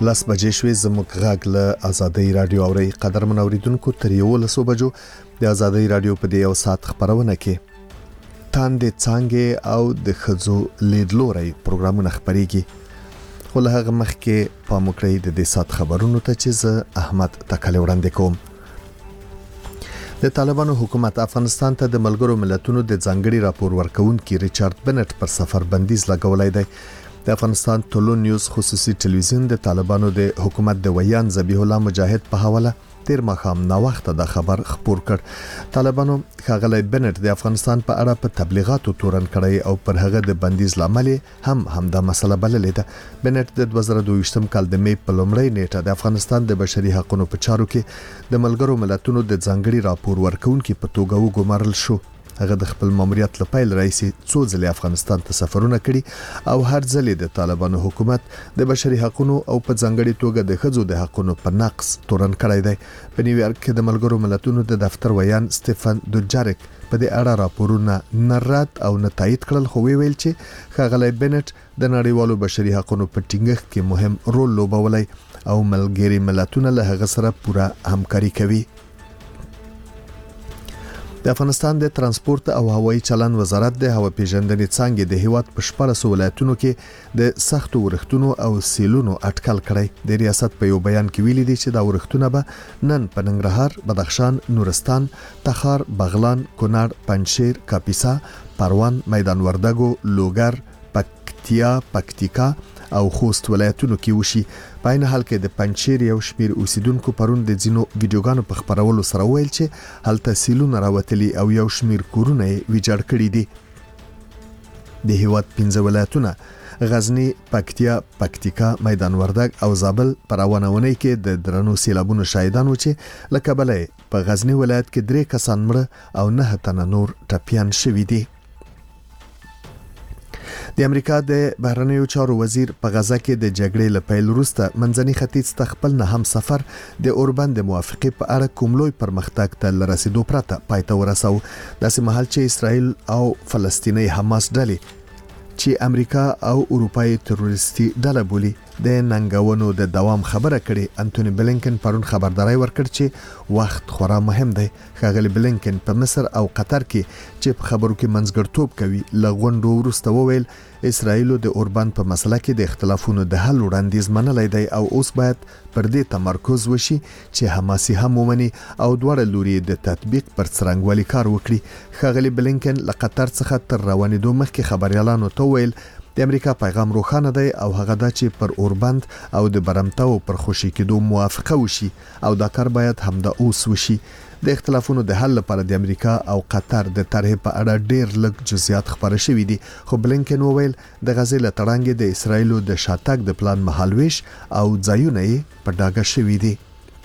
لاس بجې شوې زموږ غږ له آزادۍ رادیو اوري قدرمن اوریدونکو تر 11 بجو د آزادۍ رادیو په دې یو ساعت خبرونه کې تاندې څنګه او د خزو لیدلوري پروګرامونه خبريږي ولهغه مخکې په مکرې د دې سات خبرونو ته چې زه احمد تکل وړاندې کوم. د طالبانو حکومت افغانستان ته د ملګرو ملتونو د ځانګړي راپور ورکونکي ریچارډ بنټ پر سفر بندیز لګولای دی. د افغانستان ټولو نیوز خصوصي ټلویزیون د طالبانو د حکومت د ویان ذبیح الله مجاهد په حواله تیر مخام نا وخت د خبر خبر کړ. طالبانو ښاغلی بنټ د افغانستان په اړه په تبلیغاتو تورن کړی او پر هغه د بندیز لامل هم دا مسله بللې ده. بنټ د 2022 کال د می په لومړۍ نیټه د افغانستان د بشري حقوقو په چارو کې د ملګرو ملتونو د ځانګړي راپور ورکونکي په توګه وګمارل شو. هغه د خپل ماموریت لپاره رئیس څو ځله افغانستان ته سفرونه کړي او هر ځله د طالبانو حکومت د بشري حقوقو او په ځانګړي توګه د ښځو د حقوقو په نقص تورن کړی دی. په نیویارک کې د ملګرو ملتونو د دفتر ویان سټيفن دوجارک په دې اړه راپورونه نه رد او نه تایید کړل، خو ویل چې ښاغلی بنټ د نړیوالو بشري حقوقو په ټینګښت کې مهم رول لوبولی او ملګري ملتونه له هغه سره پوره همکاري کوي. د افغانستان د ترانسپورت او هوایي چلن وزارت د هوا پیژندنې څنګه د هیواد په 14 ولایتونو کې د سختو ورښتونو او سیلونو اټکل کړی. د ریاست په یو بیان کې ویلي دي چې دا ورښتونه به نن په ننګرهار، بدخشان، نورستان، تخار، بغلان، کونړ، پنجشیر، کاپیسا، پروان، میدان وردګو، لوګر، پکتیکا او خوست ولایتونو کې وشي. په عین حال کې د پنجشیر یو شمیر اوسیدونکو پرون د ځینو ویډیوګانو په خبرولو سره ویل چې هلته سیلونه راوتلي او یو شمیر کورونه ویجاړ کړي دي. د هیواد 15 ولایتونه غزنی، پکتیکا، میدان وردګ او زابل پر روانونه کې د درنو سیلابونو شاهدانو چې لکه بلې په غزنی ولایت کې 3 کسان مړ او 9 تنه نور ټپيان شوي دي. د امریکا د بهرنیو چارو وزیر په غزه کې د جګړې له پیل وروسته منځني ختیځ ته خپل نه هم سفر د اوربند د موافقې په اړه کوم لوی پرمختګ ته رسیدو پرته پایته ورساو. داسې مهال چې اسرائیل او فلسطیني حماس ډلې چې امریکا او اروپای تروریستي ډله بولي د ننګونو د دوام خبره کړي. انټونی بلینکن پرون خبرداري ورکړ چې وخت خورا مهم دی. ښاغلی بلینکن په مصر او قطر کې چې په خبرو کې منځګړتوب کوي لغونډو وروسته وویل اسرائیل د اوربند په مسله کې د اختلافونو د حل وړاندیز منلای دی او اوس باید پر دې تمرکز وشي چې حماسي هم ومني او دواړه لوري د تطبیق پر څرنګوالي کار وکړي. ښاغلی بلینکن له قطر څخه تر روانېدو مخکې خبريالانو ته ویل د امریکا پیغام روښانه دی او هغه دا چې پر اوربند او د برمتاو پر خوشي کېدو موافقه وشي او دا کار باید همدا اوس وشي. د اختلافونو د حل لپاره د امریکا او قطر د طرح په اړه ډېر لږ جزئیات خبره شوې دي، خو بلینکن وویل د غزې له تړانګې د اسرائیل د شاتګ د پلان مهالويش او ځایونه یې په ډاګه شوې دي.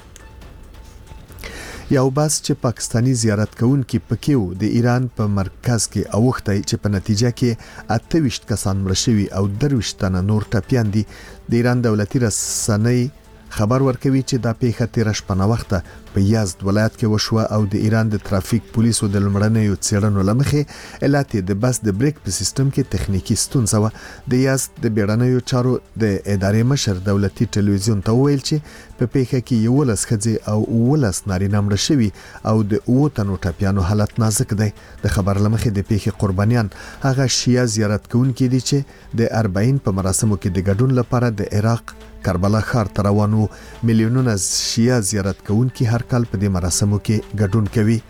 یو بس چې پاکستانی زیارت کوونکي پکې وو د ایران په مرکز کې اوختای چې په نتیجه کې 28 کسان مړ شوي او 23 تنه نور ټپيان دي. د ایران دولتي رسنۍ خبر ورکوي چې دا پیښه تیر شپه وخته په یزد ولایت کې وشوه او د ایران د ترافیک پولیسو د لمړنیو څېړنو لمخې علت د بس د بریک په سیستم کې تخنیکی ستونزه و. د یزد د بیړنیو چارو د ادارې مشر دولتي ټلویزیون ته ویل چې په پیښه کې 11 ښځې او 11 نارینه مړ شوي او د 9 تنو ټپيانو حالت نازک دی. د خبر لمخې د پیښې قربانیان هغه شیعه زیارت کوونکي دي چې د 40 په مراسمو کې د ګډون لپاره د عراق کربلا ښار ته روانو. میلیونونه شیعه زیارت کوونکي هر کال په دې مراسمو کې ګډون کوي.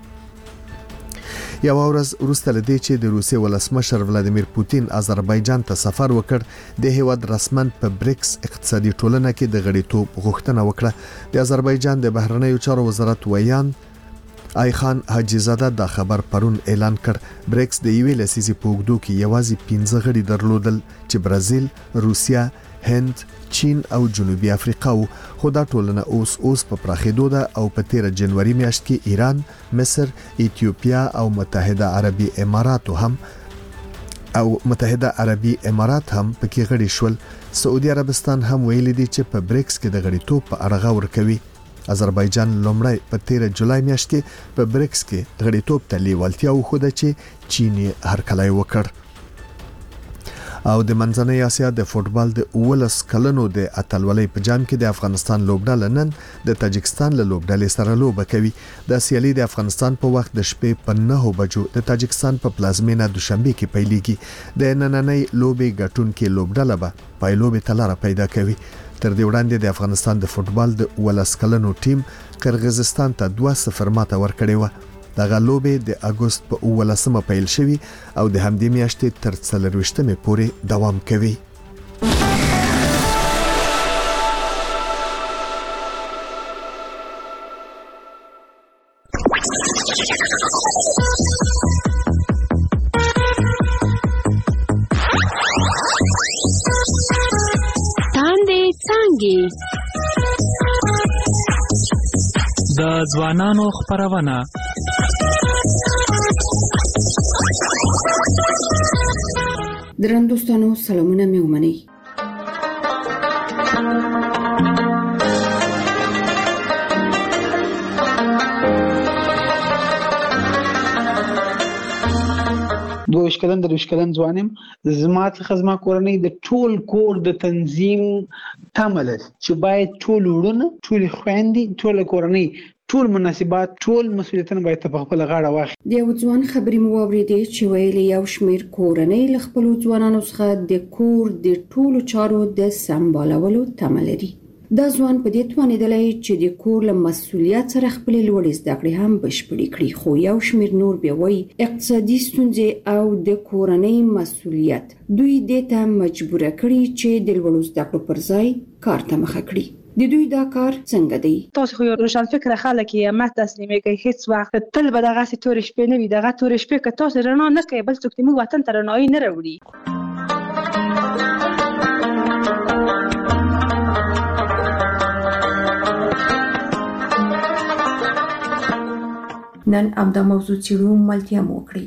یو ورځ وروسته لدې چې د روسیې ولسمشر ولادیمیر پوتین آذربایجان ته سفر وکړ د هیواد رسمن په بریکس اقتصادي ټولنه کې د غړیتوب غوښتنه وکړه. د آذربایجان د بهرنیو چارو وزارت ویان آیخان حاجیزاده دا خبر پرون اعلان کړ. بریکس د یوې لسیزې په اوږدو کې یوازې 15 غړي درلودل چې برازیل، روسیا، هند، چین او جنوبي افریقا وو، خو دا ټولنه اوس په پراخېدو ده او په 13 جنوري میاشت کې ایران، مصر، ایتیوپیا او متحده عربي امارات هم پکې غړي شول. سعودي عربستان هم ویلي دي چې په بریکس کې د غړیتوب په اړه غور کوي. آذربایجان لومړی په 13 جولای میاشت کې په بریکس کې غړیتوب ته لیوالتیا وښوده چې چین هرکلی وکړ. او د منځنۍ اسیا د فوتبال د 19 کلنو د اتلولۍ په جام کې د افغانستان لوبډله نن د تاجکستان له لوبډلې سره لوبه کوي. د سیالي د افغانستان په وخت د شپې په 9 بجو د تاجکستان په پلازمینه دوشنبه کې پیلېږي. د نننۍ لوبې ګټونکې لوبډله به پایلوبې تلاره پیدا کوي. تر دې وړاندې د افغانستان د فوتبال د 19 کلنو ټیم قرغیزستان ته 2-0 ماته ورکړې و. دغه لوبې د اگست په 19مه پیل شوي او د همدې میاشتې تر 24مې پورې دوام کوي. د ځوانانو خبرونه درنوستانو سلامونه مې ومنئ. دوه کلن ځوانم زما څخه زما کورنۍ د ټول کور د تنظیم تمل چې باید ټول ورونه ټول خويندې ټول کورنۍ ټول مناسبات ټول مسؤلیتونه باید په خپل غاړه واخلي. د یو ځوان خبرې مو واورېدې چې ویلي یو شمېر کورنۍ له خپل ځوانانو څخه د کور د ټولو چارو د سمبالولو تمه لري. دا ځوان په دې توانیدلی چې د کور له مسؤلیت سره خپل لوړې زده کړې هم بشپړې کړي، خو یو شمېر نور بیا وایي اقتصادي ستونزې او د کورنۍ مسؤلیت دوی دې ته مجبوره کړي چې د لوړو زده کړو پر ځای کار ته مخه کړي. د دوی دا کار څنګه دی؟ تاسو خو روشن فکر خلک یې ما تسلیمې کوي، هیڅ وخت تل به دغه تورې شپې نه وي. دغه تورې شپې که تاسو رڼا نه کوي بل څوک موږ وطن ته رڼایي نه راوړي. نن امدا موضوع چیرو ملتیا موکړي.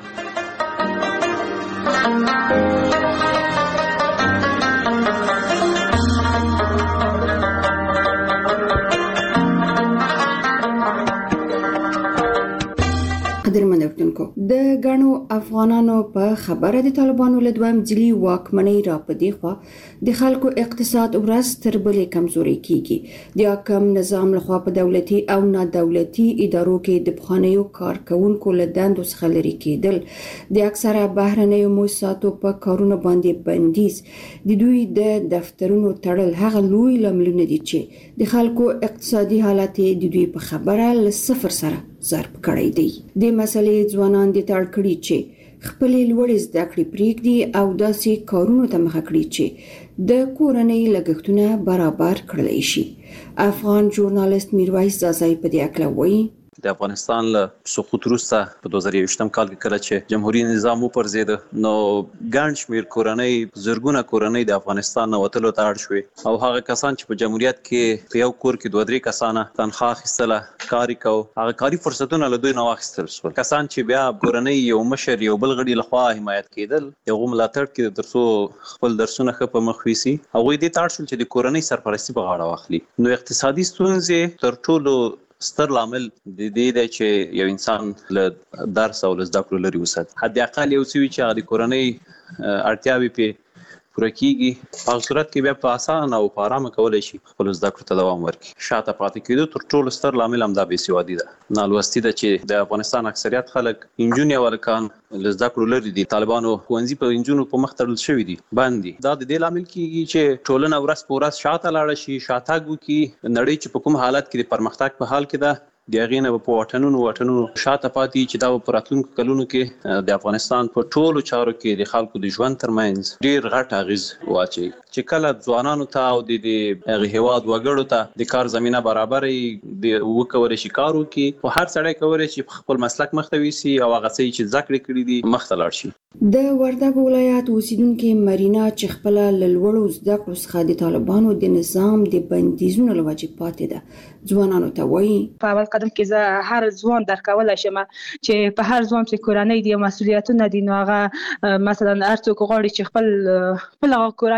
قدرمن اردوونکو د غنو افغانانو په خبره د طالبانو له دوام ځلي واکمنۍ را پدې خو د خلکو اقتصاد ورځ تر بلې کمزوري کیږي. د حکم نظام لخوا په دولتي او نه دولتي ادارو کې د بخانیو کارکونکو له دندو څخه لري کېدل، د اکثره بهرنیو مؤسساتو په کارونو باندې بندیز، د دوی د دفترونو تړل هغه لوی لاملونه دي چې د خلکو اقتصادي حالت د دوی په خبره له صفر سره ضرب کړی دی. د مسلې ځوانان د تړ کړي چې خپل لوړې زده کړې پریږدي او داسې کارونو ته مخه کړي چې د کورنۍ لګښتونه برابر کړلی شي. افغان ژورنالیست میرویس زازای په دې اړه وایي د افغانستان له سقوط وروسته په 2021 کال کې کله چې جمهوریت نظام وپرځید نو ګڼ شمېر کورنۍ زرګونه کورنۍ د افغانستان نه وتلو ته اړ شوې او هغه کسان چې په جمهوریت کې په یو کور کې 2-3 کسانه تنخواه اخیستله کار کوي هغه کاري فرصتونه له دوی نه واخیستل شول. کسان چې بیا کورنۍ یو مشر یو بل غړي لخوا حمایت کېدل یو ملاتړ کې ترڅو خپل درسونه ښه په مخ ویسي هغه دې تاړ شول چې د کورنۍ سرپرستی په غاړه واخلي. نو اقتصادي ستونزې تر ټولو ستر لامل د دې دی چې یو انسان له درس او له زده کړو لري وساتي. حد اقل یو څه چې د کورنۍ اړتیاوې په پوره کیږي په صورت کې بیا په اسانه او په آرامه کولای شي خپل زده کړو ته دوام ورکړي. شاته پاتې کېدو تر ټولو ستر لامل هم دا بېسوادي ده، نالوستي ده چې د افغانستان اکثریت خلک انجونې او هلکان له زده کړو لري دي. طالبانو ښوونځي په انجونو په مخ تړل شوي دي بند دي. دا د دې لامل کېږي چې ټولنه ورځ په ورځ شاته لاړه شي، شاتګ وکړي. نړۍ چې په کوم حالت کې د پرمختګ په حال کې ده د هغې نه په واټنونو شاته پاتې چې دا په راتلونکو کلونو کې د افغانستان په ټولو چارو کې د خلکو د ژوند ترمنځ ډېر غټ اغېز واچوي. چې کله ځوانانو ته او د هغې هېواد وګړو ته د کار زمینه برابرې وکولی شي کار وکړي، خو هر سړی کولی شي خپل مسلک مخته ویسي او هغه څه چې زده کړې کړي دي مخته لاړ شي. د وردګ ولایت اوسیدونکې مرینا چې خپل له لوړو زده کړو څخه د طالبانو د نظام د بندیزونو له وجې پاتې ده، ځوانانو ته وایي په اول قدم کې زه هر ځوان درکولی شم چې په هر ځوان چې کورنۍ دي مسؤلیتونه دي نو هغه مثلا هر څوک غواړي چې خپل کورنۍ ته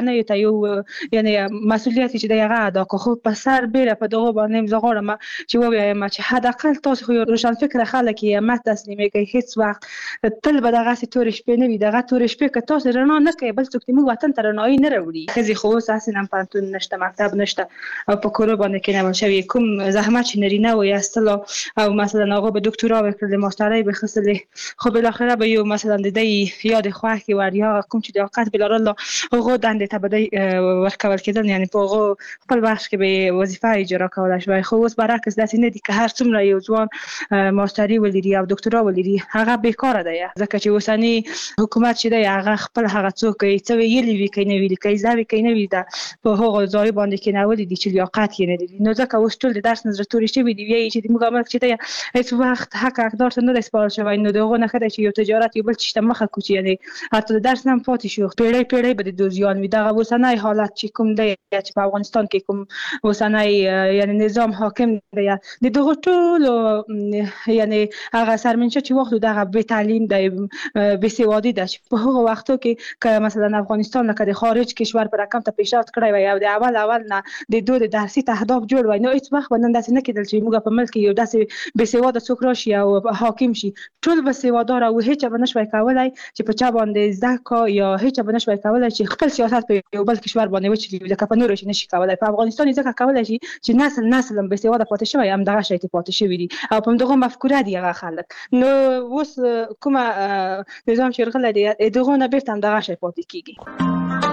یو یعنی مسؤلیت چې دغه ادا کو خو په سر بیره په دغه باندې زغړم چې ووایم چې حداقل تاسو خو روشن فکر خلک یې ما تسلیمي کوي هیڅ وخت تل به دغه تور شپې نه وي دغه تور شپې که تاسو رڼا نه کوي بل څوک موږ وطن ته رڼایي نه راوړي خزي خو اساسا پانتون نشته مکتب نشته او په کور باندې کې نه شوی کوم زحمت چې نرینه وي استلو او مثلا هغه به دکتورا وکړي ماسترای به خصلې خو بل اخره به یو مثلا د دې یاد خواه کې وریا کوم چې د وخت بل الله هغه دنده ته بده ورکول کېدل یعنی په هغه خپل وخت کې به وظیفه اجرا کولای شي خو اوس برعکس داسې نه دي که هر څومره یو ځوان ماستری ولري او دکتورا ولري هغه بیکاره دی ځکه چې اوسنی حکومت چې دی هغه خپل هغه څوک چې ویلي وی کوي نه ویلي کوي ځاوي کوي نه وی دا په هغه ځای باندې کې نه ولې دي چې لیاقت یې نه لري نو ځکه اوس ټول د درس نظر توري شوی دی وی چې موږ عمل چې دی هیڅ وخت حق حقدار ته نه سپارل شوی نو دغه نه خدای چې یو تجارت یو بل چې مخه کوچی دی حتی د درس نه پاتې شو پیړۍ به د دوزیان وی دغه اوسنی حالت چې کوم دی چې په افغانستان کې کوم اوسنی یعنی نظام حاکم دی د دغه ټول یعنی هغه سرمنشه چې وخت دغه به تعلیم دی به سوادی ده په هغه وختو کې که مثلا افغانستان لکه د خارج کشور پر رقم ته پیشرفت کړی وي او د اول نه د دوه درسي اهداف جوړ وي نو هیڅ وخت باندې داسې نه کېدل چې موږ په ملک یو داسې به سواده څوک راشي او حاکم شي ټول به سوادار او هیڅ به نشوي کولای چې په چا باندې ځکه یا هیڅ به نشوي کولای چې خپل سیاست په یو بل کشور باندې وچلي لکه په نور شي نشي کولای په افغانستان ځکه کولای شي چې نسل به سواده پاتې شوی هم دغه شی ته پاتې شوی دي او په دغه مفکوره دی هغه خلک نو اوس کومه نظام شرغله دی دغه نه بیرته هم دغه شی پاتې کیږي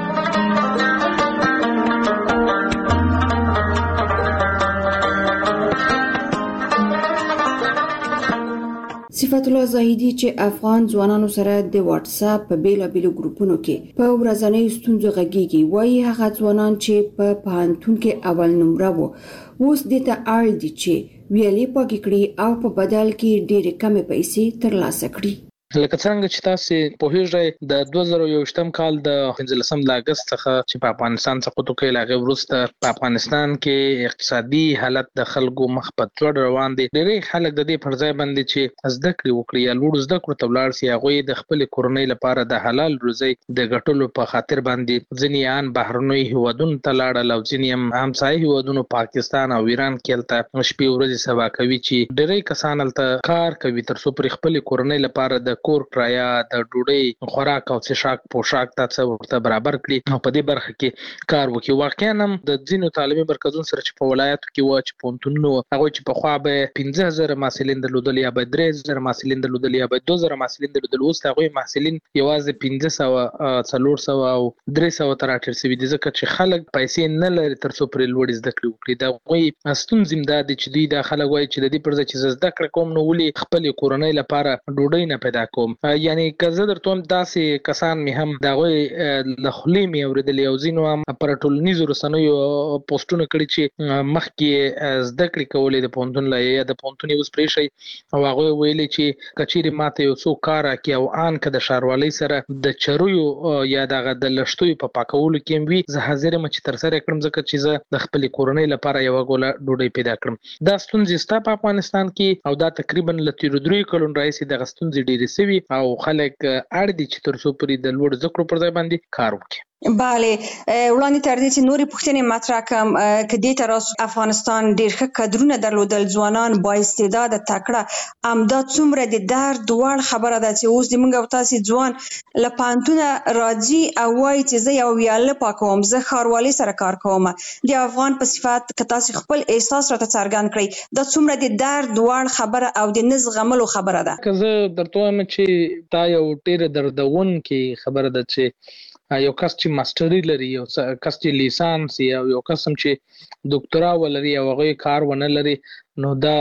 صفت الله زاهدي چې افغان ځوانانو سره د واتس اپ په بیلابېلو ګروپونو کې په ورځنۍ ستونزو غږیږي وایي هغه ځوانان چې په پوهنتون کې اول نمره وو اوس د ته اړ دي چې ویلې پاکې کړي او په بدل کې ډېرې کمې پیسې ترلاسه کړي لکه څنګه چې تاسو په هیڅ د 2021م کال د 15 اگست څخه چې په افغانستان څخه توګه لاغه ورسته په افغانستان کې اقتصادي حالت د خلکو مخ په تور روان دي ډېری خلک د دې پرځای باندې چې زده کړې وکړي یا لوړ زده کړو ته ولاړ شي هغه د خپل کورنۍ لپاره د حلال روزي د ګټلو په خاطر باندې ځینې ان بهرنوي هیوادونو ته لاړل او ځینې همسایه هیوادونو پاکستان او ایران کې تل شپې ورځې سبا کوي چې ډېری کسان تل کار کوي تر څو پر خپل کورنۍ لپاره د کور کرایه د ډوډۍ خوراک او څښاک پوشاک ته ورته برابر کړي او په دې برخه کې کار وکړي واقعا هم د ځینو تعلیمي مرکزونو سره چې په ولایتو کې و چې پونتونو هغه چې په خوا به 15000 محصلین درلودل یا به 3000 محصلین درلودل یا به 2000 محصلین درلودل اوس هغه محصلین یوازې 1500 400 او 300 تر اټر سوي دي ځکه چې خلک پیسې نه لري تر څو پر لوړ زده کړې وکړي دا وایي استون زمداد چې دوی د خلک وایي چې د دې پر ځای چې زده کړې کوم نو ولي خپل کورنۍ لپاره ډوډۍ نه پیدا کوم یعنی که زه درته داسې کسان می هم دا وایي له خلې می اوریدل او زینو هم پر ټولنیزو رسنیو پوسټونه کړي چې مخکې زده کړې کولې د پونتون لا یا د پونتون اوس پرې شي او هغه ویلي چې کچېری ماته یو څو کار کوي او ان که د شاروالۍ سره د چروي یا د لشتوي په پاکولو کې وي زه حاضر یم چې تر سره کړم ځکه چې زه د خپل کورنۍ لپاره یو غوله ډوډۍ پیدا کړم دا ستونزې ستا په افغانستان کې او دا تقریبا لته 3 کلون راځي د ستونزې ډېرې سوي او خلک اړ دي چې تر څو پرې د لوړ ذکر پر ځای باندې کار وکړي بله وړاندې تر دې چې نورې پوښتنې مطرح کوم کدی تر افغانستان ډېر ښه کډرونه درلودل ځوانان با استعداد تکړه امدا څومره د درد وړ خبره ده چې اوس د موږ او تاسو ځوان لپانتونه راځي او وایي چې زه یو ویاله پاکوم زه خاروالي سره کار کوم د افغان په صفات که تاسو خپل احساس راته څرګند کړئ دا څومره د درد وړ خبره او د نزغملو خبره ده که زه درته وایم چې دا یو ډېر دردون کې خبره ده چې یو کس چې ماستری لري یو کس چې لیسانس یا یو کس چې ډاکټرا ولري او هغه کار ونه لري نو دا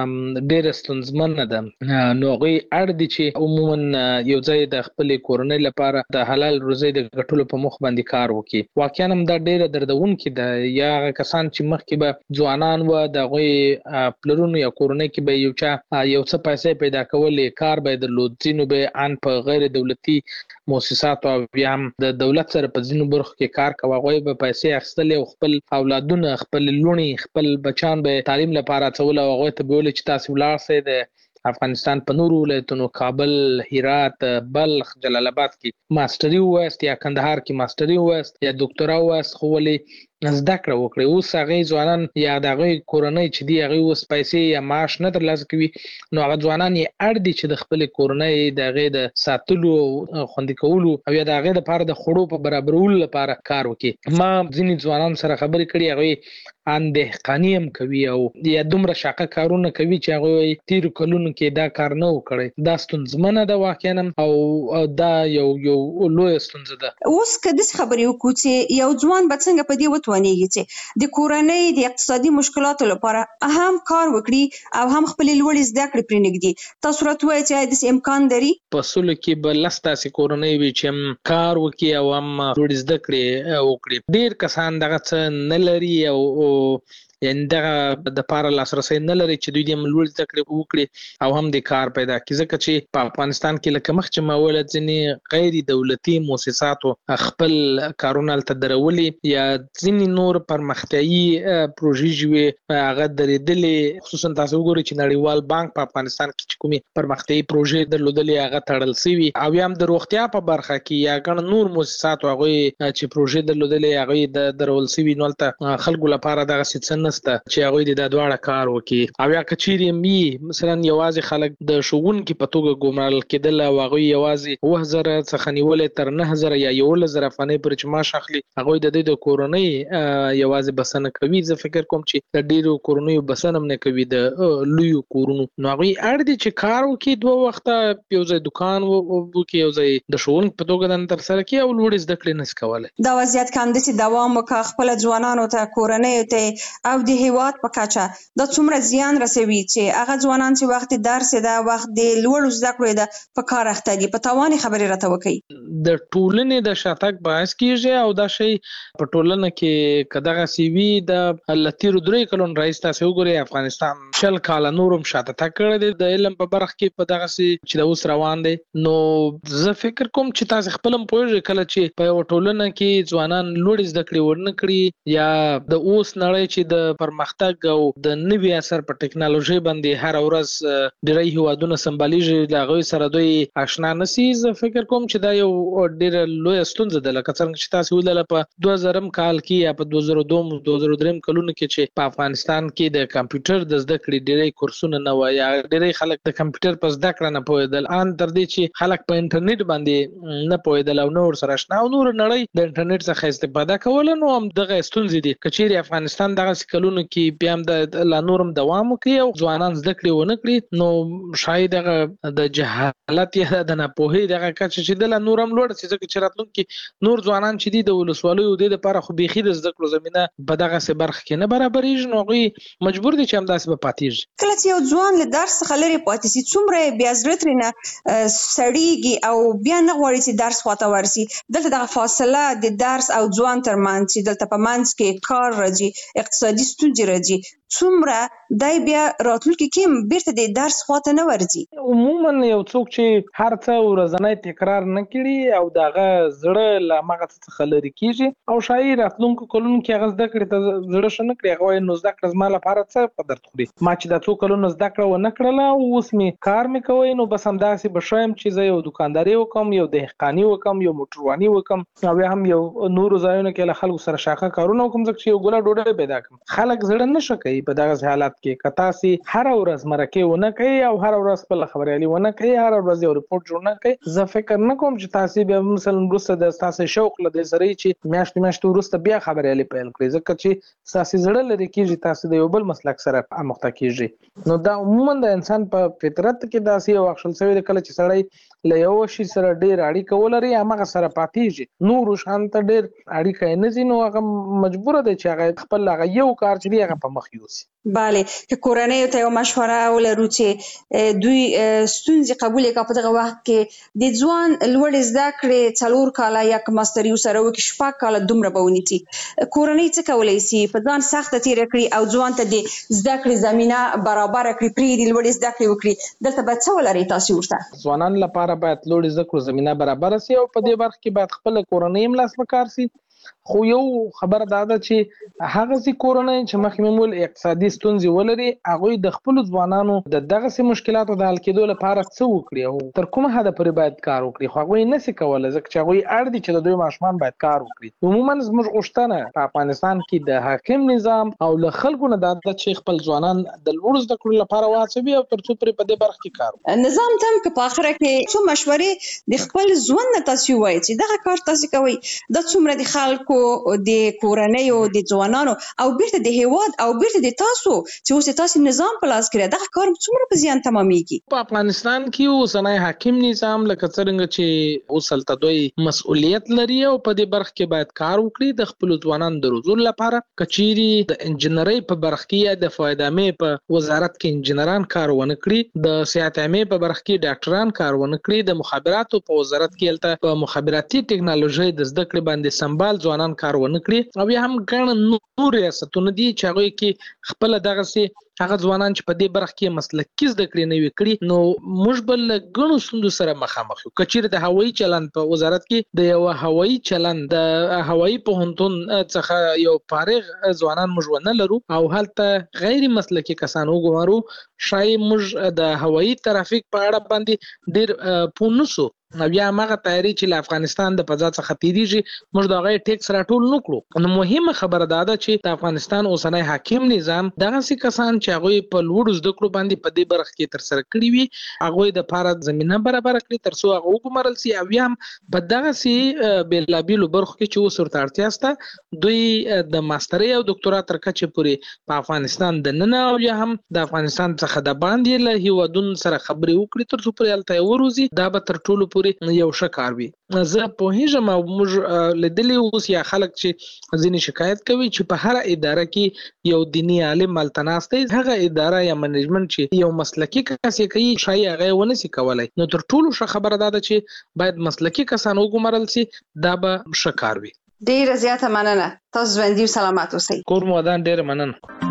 ډېر ستونزمن ده نو هغه اړ دي چې عموما یو ځای د خپل کورنۍ لپاره د حلال روزي د ګټلو په مخ باندې کار وکړي واقعا هم دا ډېر دردونکې ده یا کسان چې مخکې به ځوانان و د هغوی پلرونو یا کورنۍ کې به یو څه پیسې پیدا کولې کار به درلود ځینو به ان په غیر دولتي مؤسساتو او بیا هم د دولت سره په ځینو برخو کې کار کوي هغوی به پیسې اخیستلې او خپل اولادونه خپل لوڼې خپل بچان به تعلیم لپاره ول او هغه ته ویل چې تاسو ولاړ سئ د افغانستان په نورو ولایتونو کابل، هرات، بلخ، جلال آباد کې ماستري وایست یا کندهار کې ماستري وایست یا ډاکټرا وایست، خو ولې زده کړه وکړي. اوس هغه ځوانان یا دغه کورنۍ چې دی هغه اوس پیسې یا معاش نه ترلاسه کوي، نو هغه ځوانان یې اړ دي چې د خپل کورنۍ دغه د ساتلو خوندي کولو او یا دغه لپاره د خړو په برابرولو لپاره کار وکړي. ما ځینې ځوانان سره خبرې کړې، هغه اندهقانی هم کوي او یا دومره شاقه کارونه کوي چې هغه تیر کلونو کې دا کار نه وکړي. دا ستونزمنه ده واقعا او دا یو لوی ستونزه ده. اوس کله خبرې وکړو چې یو ځوان به څنګه په دې وتوانیږي چې د کورنۍ د اقتصادي مشکلاتو لپاره هم کار وکړي او هم خپل لوړ زده کړې پرېنږدي. تاسو راته وایئ چې د امکان لري په سولو کې به لستاسي کورنۍ وي چې هم کار وکړي او هم لوړ زده کړې وکړي. ډیر کسان دغه څه نه لري او یعنی دغه د پاره لاسرسي نه لري چې دوی د لوړ زده کړې وکړي او هم د کار پیدا کړي. ځکه چې په افغانستان کې لکه مخ چې مولد ځینې غیر دولتي مؤسساتو خپل کارونه تل درولي یا ځینې نور پرمختیايي پروژې جوړې هغه درېدلې. خصوصا تاسو وګورئ چې نړیوال بانک په افغانستان کې چې کومي پرمختیايي پروژې درلودلې هغه تړل شوی او یا هم د روغتیا په برخه کې یا ګڼ نور مؤسساتو هغه چې پروژې درلودلې هغه د درول شوی نو ته خلکو لپاره دغه څه نسته چې هغه د دواړه کار وکړي. او یا کچيري می مثلا یوازې خلک د شوونکي په توګه ګمرل کېدل او هغه یوازې 2000 څخه نیولې تر 9000 یا 11000 افغانۍ پر چې معاش اخلي، هغه د کورنۍ یوازې بسنه کوي. زه فکر کوم چې د ډیرو کورنۍ بسنه نه کوي د لوی کورونو، نو هغه اړ دي چې کار وکړي، دوه وخته یو ځای دکان وکړي، یو ځای د شوونکي په توګه د تر سره کوي او لوړ زده کړې نس کوله. دا وضعیت کم دي چې دوام وکړي خپل ځوانانو ته کورنۍ ته او د هیواد په کچه دا څومره زیان رسوي چې هغه ځوانان چې وخت درس ده وخت د لوړ زده کړې ده په کار اخته دي. په توان خبرې راته وکړي. د ټولنې د شاتګ باعث کیږي او دا شی په ټولنه کې کداغه سی وی د لتیرو درې کلون رئیس تاسو وګورئ افغانستان شل کال نورم شاته تکړه دي د علم په برخه کې په دغه سي چې د اوس روان دي. نو زه فکر کوم چې تاسو خپل هم پوهیږئ کله چې په ټولنه کې ځوانان لوړ زده کړې ورنه کړی یا د اوس نړۍ چې د پرمختګ او د نوي اثر په ټکنالوژي باندې هر ورځ ډېری هیوادونه سمباليږي، لا غوي سره دوی آشنا نشي. زه فکر کوم چې دا یو ډېر لوی ستونزه ده. لکه څنګه چې تاسو ولله په 2000 کال کې یا په 2002-2003 کلونو کې چې په افغانستان کې د کمپیوټر د زده کړې ډېری کورسونه نه و یا ډېری خلک د کمپیوټر په زده کړه نه پوهېدل، ان تر دې چې خلک په انټرنیټ باندې نه پوهېدل او نور سره آشنا او نور نړۍ د انټرنیټ څخه استفاده کول. نو هم دغه ستونزې دي. کچېری افغانستان دغه کلونو کې بیا هم د لا نورم دوام وکړي او ځوانان زده کړې ونه کړي، نو شاید هغه د جهالت یا د ناپوهۍ دغه کچه چې د لا نورم لوړ شي. ځکه چې راتلونکي نور ځوانان چې دي د ولسوالیو د لپاره خو بيخي د زده کړو زمينه په دغه څه برخه کې نه برابرېږي، نو هغه مجبور دي چې هم داسې به پاتېږي. کله چې یو ځوان له درس څخه لري پاتې شي څومره بیا زړه ترېنه سړیږي او بیا نه غواړي چې درس خواته ورسي. دلته دغه فاصله د درس او ځوان ترمنځ چې دلته په منځ کې کار راځي، اقتصادي ستونزې راځي، څومره دای بیا راتلونکي کې بیرته د درس خواته نه ورځي. عموما یو څوک چې هر څه ورځنی تکرار نه کړي او دغه زړه لا مغه څخه لري کیږي او شاید راتلونکو کلونو کې هغه زده کړې ته زړه شنه کړي، هغه نو زده کړه زما لپاره څه په درد خوري. ما چې د څو کلونو زده کړه ونه کړله او اوس می کار می کوي، نو بس همداسې بشایم چې زه یو دکانداري وکم، یو دهقاني وکم، یو موټرواني وکم او هم یو نور ځایونه کې له خلکو سره شاخه کارونه وکم، ځکه چې یو ګوله ډوډۍ پیدا کړم. خلک زړه نشه کوي په دغه حالات کې. کتا سي هر ورځ مرکه ونه کوي او هر ورځ خپل خبريالي ونه کوي، هر ورځ یو ریپورت جوړ نه کوي. زه فکر نه کوم چې تاسو به مثلا وروسته د تاسو شوق لدې سره چې میاشتې وروسته بیا خبريالي پیل کړئ، ځکه چې تاسو زړه لري کېږي، تاسو د یو بل مسلک سره مخته کېږي. نو دا عموما د انسان په فطرت کې داسې یو اخشل سوی کله چې سړی له یو شي سره ډېر اړیکه ولري هغه سره پاتېږي، نور شانت ډېر اړیکه نه زینو هغه مجبور دی چې هغه خپل هغه یو کار چې هغه په مخ یوسي. بله که کورنۍ ته یو مشوره ولرو چې دوی ستونزې قبول کړي په دغه وخت کې د ځوان لوړ زده کړې 4 کاله یا ماستري سره وکړي 6 کاله دومره به ونیسي، کورنۍ څه کولی شي په ځان سخته تیر کړي او ځوان ته د زده کړې زمينه برابر کړي، پرې د لوړ زده کړې وکړي. دلته به څه ولري تاسو ورته؟ ځوانان لپاره باید لوړ زده کړې زمينه برابر شي او په دې برخه کې باید خپل کورنۍ هم لاس پکار شي، خو یو خبره دا ده چې هغه سي کورنۍ چې مخکې مول اقتصادي ستونزې ولري هغه د خپل ځوانانو د دغه سي مشکلاتو د حل کېدو لپاره څه وکړي او تر کومه حد پورې باید کار وکړي خو هغه نه سي کولای ځکه چې هغه اړ دي چې د دوی ماشومان باید کار وکړي عموما زموږ غوښتنه په افغانستان کې د حاکم نظام او له خلکو نه د چې خپل ځوانان د لوړ زده کړو لپاره واچوي او تر څو پورې په دې برخه کې کار نظام تم که په اخره کې څو مشورې د خپل ژوند نه تاسو وایي چې دغه کار تاسو کوي د څومره د خلکو د کورنۍ او د ځوانانو او بیرته د هیواد او بیرته د تاسو چې اوس تاسو نظام په لاس کې دغه کار څومره په زیان تمامېږي په افغانستان کې اوسنۍ حاکم نظام لکه څنګه چې اوسلته دوی مسؤلیت لري او په دې برخه کې باید کار وکړي د خپل ځوانانو د روزلو لپاره کچيري د انجنیري په برخه کې د فایدامې په وزارت کې انجنیران کار ونه کړي د صحت عامه په برخه کې ډاکټران کار ونه کړي د مخابراتو په وزارت کې الته په مخابراتي ټکنالوژي د زده کړې باندې سمبال ځوانان کار ونه کړي او یا هم ګڼ نور ریاستونه دي چې هغه کې خپل دغه سي هغه ځوانان چې په دې برخه کې مسلکي زده کړې نه وي کړي نو موږ بل ګڼو ستونزو سره مخامخ یو کچیر د هوایي چلند په وزارت کې د یو هوایي چلند د هوایي پوهنتون څخه یو فارغ ځوانان موږ ونه لرو او هلته غیر مسلکي کسان وګورو شای موږ د هوایي ترافیک په اړه باندې ډېر پونسو نو بیا هغه تیاری چې له افغانستان د فضا څخه تیریږي موږ دا غي ټیکس راټول نکړو نو مهمه خبره ده چې د افغانستان اوسنۍ حاکم نظام دغه سي کسان چې هغه په لوړ زده کړو باندې په دې برخه کې تر سره کړی وي هغه د لپاره زمينه برابر کړي تر څو هغه وګمرل سي او یا په دغه سي بلابیلو برخه کې چې وسورته اړتیا سته دوی د ماستري او ډاکټورا تر کچې پورې په افغانستان د نن او یا هم د افغانستان څخه د باندې له هیوادونو سره خبرې وکړي تر څو پورې الته وروزي دا به تر ټولو یو شکار وي زه په هیڅ ما موږ لیدلی اوس یا خلک چې ځینې شکایت کوي چې په هر اداره کې یو دینی عالم ملتناسته هغه اداره یا منیجمنت چې یو مسلکی کس کوي شای هغه ونه سي کولای نو تر ټولو ښه خبره ده چې باید مسلکی کسان وګمرل سي دا به شکار وي ډیره زیاته مننه تاسو ژوندۍ او سلامات اوسئ کور مو ودان ډیره مننه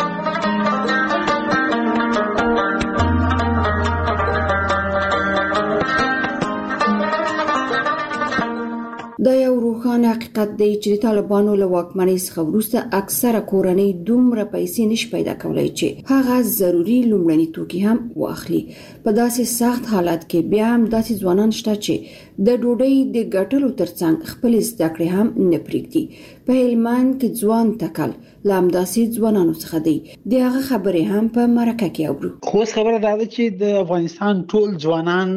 دا یو روښانه حقیقت دی چې د طالبانو له واکمنۍ څخه وروسته اکثره کورنۍ دومره پیسې نشي پیدا کولای چې هغه ضروري لومړني توکي هم واخلي په داسې سخت حالت کې بیا هم داسې ځوانان شته چې د ډوډۍ د ګټلو ترڅنګ خپل زده کړې هم نه پرېږدي په هلمند کې ځوان تکل لامداسې ځوانانو څخه دی د هغه خبرې هم په مرکه کې اورو خو خبره دا ده چې د افغانستان ټول ځوانان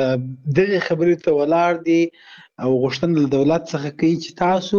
دغه خبرې ته ولاړ دي او غوښتنه له دولت څخه کوي چې تاسو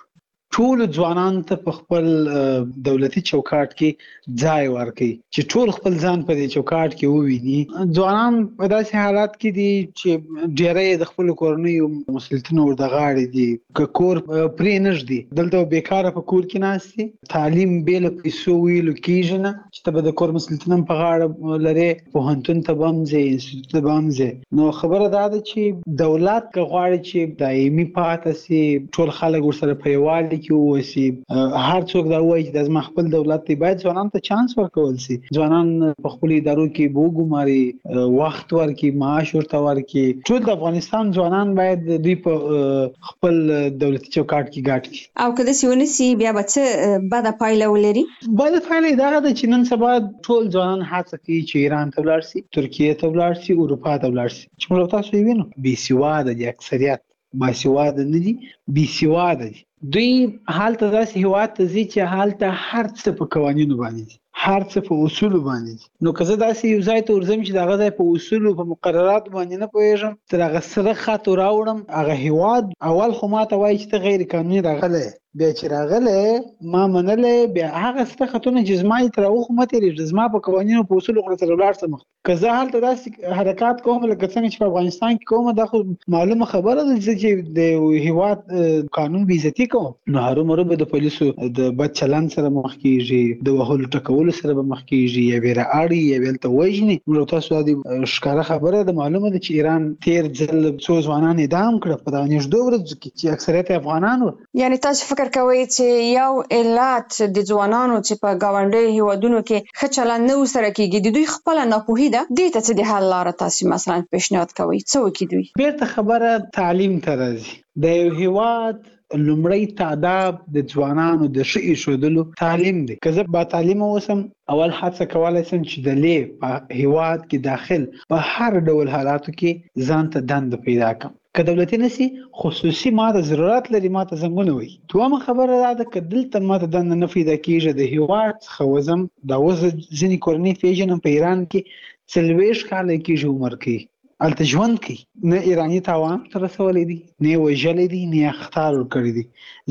ټول ځوانان ته په خپل دولتي چوکاټ کې ځای ورکړي چې ټول خپل ځان په دې چوکاټ کې وویني ځوانان په داسې حالات کې دي چې ډېرې د خپل کورنۍ مسؤلیتونو ور د غاړې دي کور پرې نشدي دلته بیکاره په کور کې ناشتي تعلیم بیل پیسو ویلو کېږي نه چې ته د کور مسؤلیتونو په غاړه لري پوهنتون ته بمځي انسټیټیوټ ته بمځي نو خبره دا ده چې دولت غواړي چې دایمي پاتې سي ټول خلک ورسره په یووالي کې وسی هر څوک دا وایي چې د خپل دولت دی باید ځوانان ته چانس ورکول سي ځوانان په خپل ادارو کې وګماري وخت ورکي معاش ورته ورکي ټول د افغانستان ځوانان باید دوی په خپل دولتي چوکاټ کې ګټ کړي او کله چې ونسي بیا به څه بده پایله ولري بده پایله دا ده چې نن سبا ټول ځوانان هڅه کوي چې ایران ته ولاړ شي ترکیه ته ولاړ شي اروپا ته ولاړ شي چې موږ تاسو یې وینو بي سواده دي اکثریت باسواده نه دي بي سواده دي دوی حالته داسې هیواد ته ځي چې حالته هر څه په قوانینو باندې هر څه په اصول باندې نو که زه داسې یو ځای ته ورځم چې دغه ځای په اصول او په مقررات باندې نه پوهیږم تر هغه سره خاطر راوړم هغه هیواد اول خو ماته وایي چې ته غیر قانوني راغلی بیا چې راغلی ما منلې بیا هغه څه خطونه چې زما یې تر هغه مته لري زما په قوانینو په اصول غوړه سره ولاړ سم که زه حالته داسې حرکت کوم لکه څنګه چې په افغانستان کې کوم دا خو معلومه خبره ده چې د هیواد قانون بې عزتي کوم نو هرومرو به د پولیسو د بد چلند سره مخ کیږي د وهلو ټکولو سره به مخ کیږي یا ویره اړي یا ولته وژني نو تاسو د ښکارا خبره ده معلومه ده چې ایران تیر ځل څو ځوانان اعدام کړ په دغه نږدې ورځ کې چې اکثریت افغانان یعنی تاسو فکر کوي چې یو علت د ځوانانو چې په گاونډي هیوادونو کې ښه چلند نه وسره کیږي د دوی خپل ناپوهي ده دې ته څه د حل لاره تاسو مثلا پیشنهاد کوي څه وکړي دوی بیرته خبره تعلیم ته راځي د یو هیواد لومړی تعداد د ځوانانو د ښه ایښودلو تعلیم دی. که زه با تعلیم اوسم اول هڅه کولای شم چې د لې په هیواد کې داخل په هر ډول حالاتو کې ځان ته دند پیدا کړم. که دولتي نسی خصوصي ماته ضرورت لري ماته زنګونه وي. دومره خبره ده که دلته ماته دند نه پیدا کیږي د هیواد څخه وزم دا وز ځینې کورنۍ پیژنم په ایران کې 40 کاله کېږي عمر کې الته ژوند کوي نه ایرانی تاوان تر رسولې دي نه وژلې دي نه اخطار کړی دي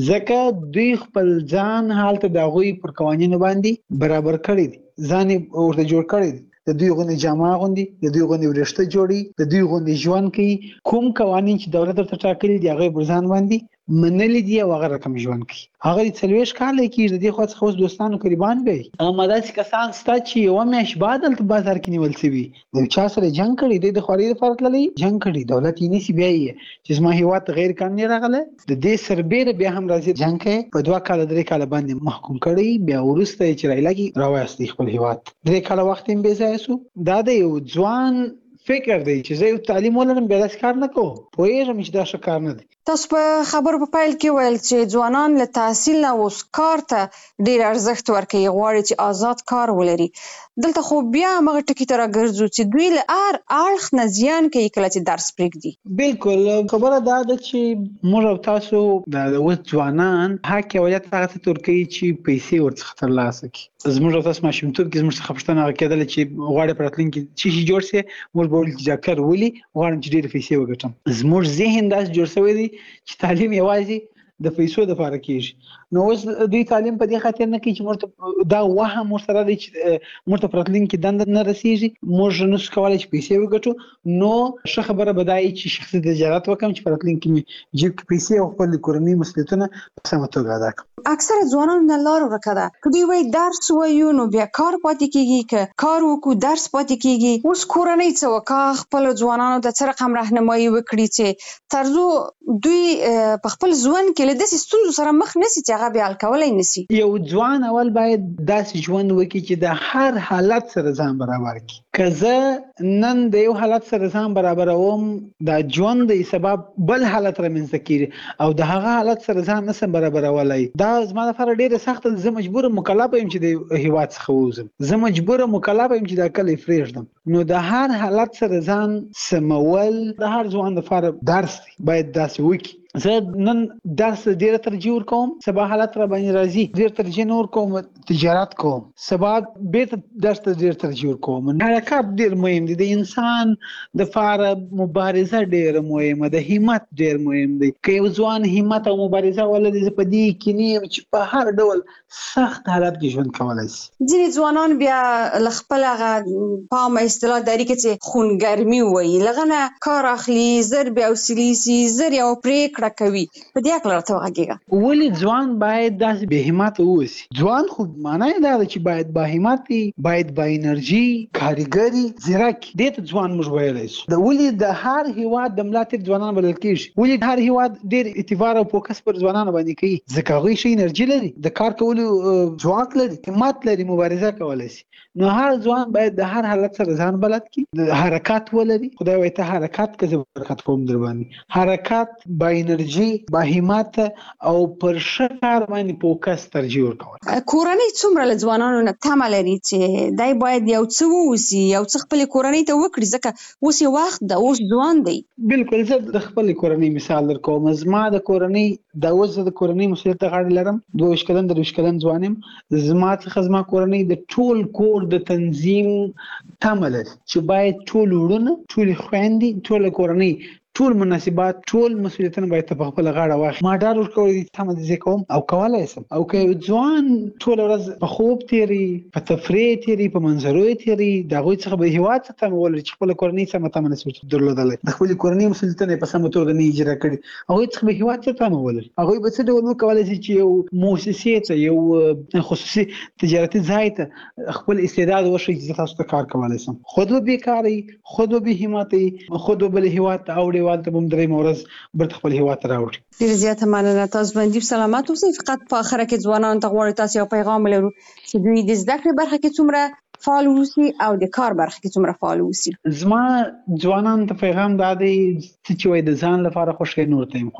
ځکه دوی خپل ځان حالت د غوي پر قوانینو باندې برابر کړی دي ځان ورته جوړ کړی دي د دوی غونې جامه غوندي د دوی غونې ورشته جوړي د دوی غونې ژوند کوي کوم قوانین چې دولت ورته ټاکلي دي هغه برزان باندې منلي دي او هغه رقم ژوند کوي هغه 40 کال کې د دې خو څه اوس دوستانو قربان وي اما داسې کسان ستا چې یو مېش بعد ال بازار کې نیول سوي د چا سره جنگ کړي د خوري د فرق لري جنگ کړي دولت یې نسی بیا چې ما هیواد غیر قانوني راغله د دې سربېره بیا هم راځي جنگ کوي په 2 کال 3 کال باندې محکوم کړي بیا ورسته چې راځي راوستي خپل هیواد 3 کال وخت یې به ځایسو دا د یو ځوان فکر دی چې زه یو تعلیم ولرم بیا داس کار نه کوم پوهیږم چې دا ښه کار نه دی. تاسو په خبرو په پیل کې ویل چې ځوانان له تحصیل نه اوس کار ته ډیر ارزښت ورکوي غواړي چې آزاد کار ولري. دلته خو بیا هغه ټکی ته راګرځو چې دوی له اړخ نه زیان کوي کله چې درس پرېږدي. بالکل خبره دا ده چې موږ او تاسو د اوس ځوانان حق ولایت هغه ته ترکي چې پیسې ورڅخه ترلاسه کړي. زموږ او تاسو ماشومتوب کې زموږ څخه پښتنه کېدل چې غواړي پراتلونکي چې جوړ شي موږ به ولې ډاکټر ولي غواړم چې ډېر پیسې وګټم. زموږ ذهن داس جوړ شوی دی چې تعلیم یوازې د پیسو د لپاره کیږي. نو اوس دوی تعلیم په دې خاطر نه کوي چې موږ دا وهم ورسره دی چې موږ ته پراتلونکي دند نه رسیږي موږ نشو کولای چې پیسې وګټو نو ښه خبره بدای چې شخصي تجارت وکم چې پراتلونکي مې جیب کې پیسې او خپل کورنۍ مسؤلیتونه په سمه توګه ادا کړم. اکثره ځوانان نه لار ورکه ده که دوی وایي درس وایو نو بیا کار پاتې کیږي که کار وکړو درس پاتې کیږي. اوس کورنۍ څه وکړه خپل ځوانانو ته څه رقم راهنمایي وکړي چې ترڅو دوی په خپل ژوند کې له داسې ستونزو سره مخ نشي چې هغه بیا حل کولی نشي. یو ځوان اول باید داسې ژوند وکړي چې د هر حالت سره ځان برابر کړي. که زه نن د یو حالت سره ځان برابروم دا ژوند د سبب بل حالت رامنځته کیږي او د هغه حالت سره ځان نسم برابرولای دا زما لپاره ډیره سخت زه مجبور مکلف یم چې د هیواد څخه ووزم زه مجبور مکلف یم چې دا کلی فریږدم. نو د هر حالت سره ځان سمول د هر ځوان لپاره درس باید داسې وکړي. زه نن درس ډیره ترجیح ورکوم سبا حالت را باندې راځي ډیر ترجیح نه ورکوم تجارت کوم سبا بیرته درس ته ډیر ترجیح ورکوم. حرکت ډیر مهم دی د انسان د لپاره مبارزه ډیر مهمه ده همت ډیر مهم دی. که یو ځوان همت او مبارزه ولري زه په دې کې نیم چې په هر ډول سخت حالت کې ژوند کولای شي. ځینې ځوانان بیا له خپل هغه پام اصطلاح داري کې چې خونګرمي وایي له نه کار اخلي زر بیا حوصلې سي زر یو پرېکړه کوي په دې اړه راته وغږیږه. ولې ځوان باید داسې بې همت اوسي؟ ځوان خو معنی دا ده چې باید با همت باید با انرژي کارګري ځیرک دې ته ځوان موږ ویلی شو. ولې د هر هیواد د ملا تیر ځوانان بلل کېږي؟ ولې هر هیواد ډېر اعتبار او فوکس پر ځوانانو باندې کوي؟ ځکه هغوی ښه انرژي لري د کار کولو ځواک لري همت لري مبارزه کولی شي. نو هر ځوان باید د هر حالت سره ځان بلد کړي د حرکت ولري. خدای وایي ته حرکت که زه برکت کوم در باندې حرکت با انرژي با همت او پر ښه کار باندې فوکس ترجیح ورکول. کورنۍ څومره له ځوانانو نه تمه لري چې دای باید یو څه ووسي یو څه خپل کورنۍ ته وکړي ځکه اوس یې وخت ده اوس ځوان دی. بالکل زه د خپل کورنۍ مثال درکوم. زما د کورنۍ د اوس د کورنۍ مسؤلیت غاړه لرم 22 کلن 23 کلن ځوان یم. زما څخه زما کورنۍ د ټول کور د تنظیم تمه لري چې باید ټول وروڼه ټول خویندې ټول کورنۍ ټول مناسبات ټول مسؤلیتونه باید په خپل غاړه واخلي. ما ډار ورکوي چې تمه دې کوم او کولای شم. او که ځوان ټول ورځ په خوب تیری په تفریح تیری په منظرو تیری د هغوی څخه به هیواد ته تمه ولري چې خپل کورنۍ سمه تمه نشي درلودلی د خپل کورنۍ مسؤلیتونه په سمه توګه نه اجرا کړي هغوی څخه به هیواد ته تمه ولري. هغوی به څه ډول وکولی شي چې یو مؤسسې ته یو خصوصي تجارتي ځای ته خپل استعداد وښیي چې زه تاسو ته کار کولی شم. خود به بیکاري خود به بېهمتي خود به بل هیواد ته اوړي والته به درې مورز برته خپل هیواد ته راوړي. ډېره زیاته مننه تاسو باندې سلامات اوسئ. فقط په اخره کې ځوانانو ته غواړو تاسو یو پیغام ولرو چې دوی د زده کړې برخه کې څومره فعال اوسي او د کار برخه کې څومره فعال اوسي. زما ځوانانو ته پیغام دا دی چې وایي د ځان لپاره خوښ کړئ نور ته هم خوښ کړئ.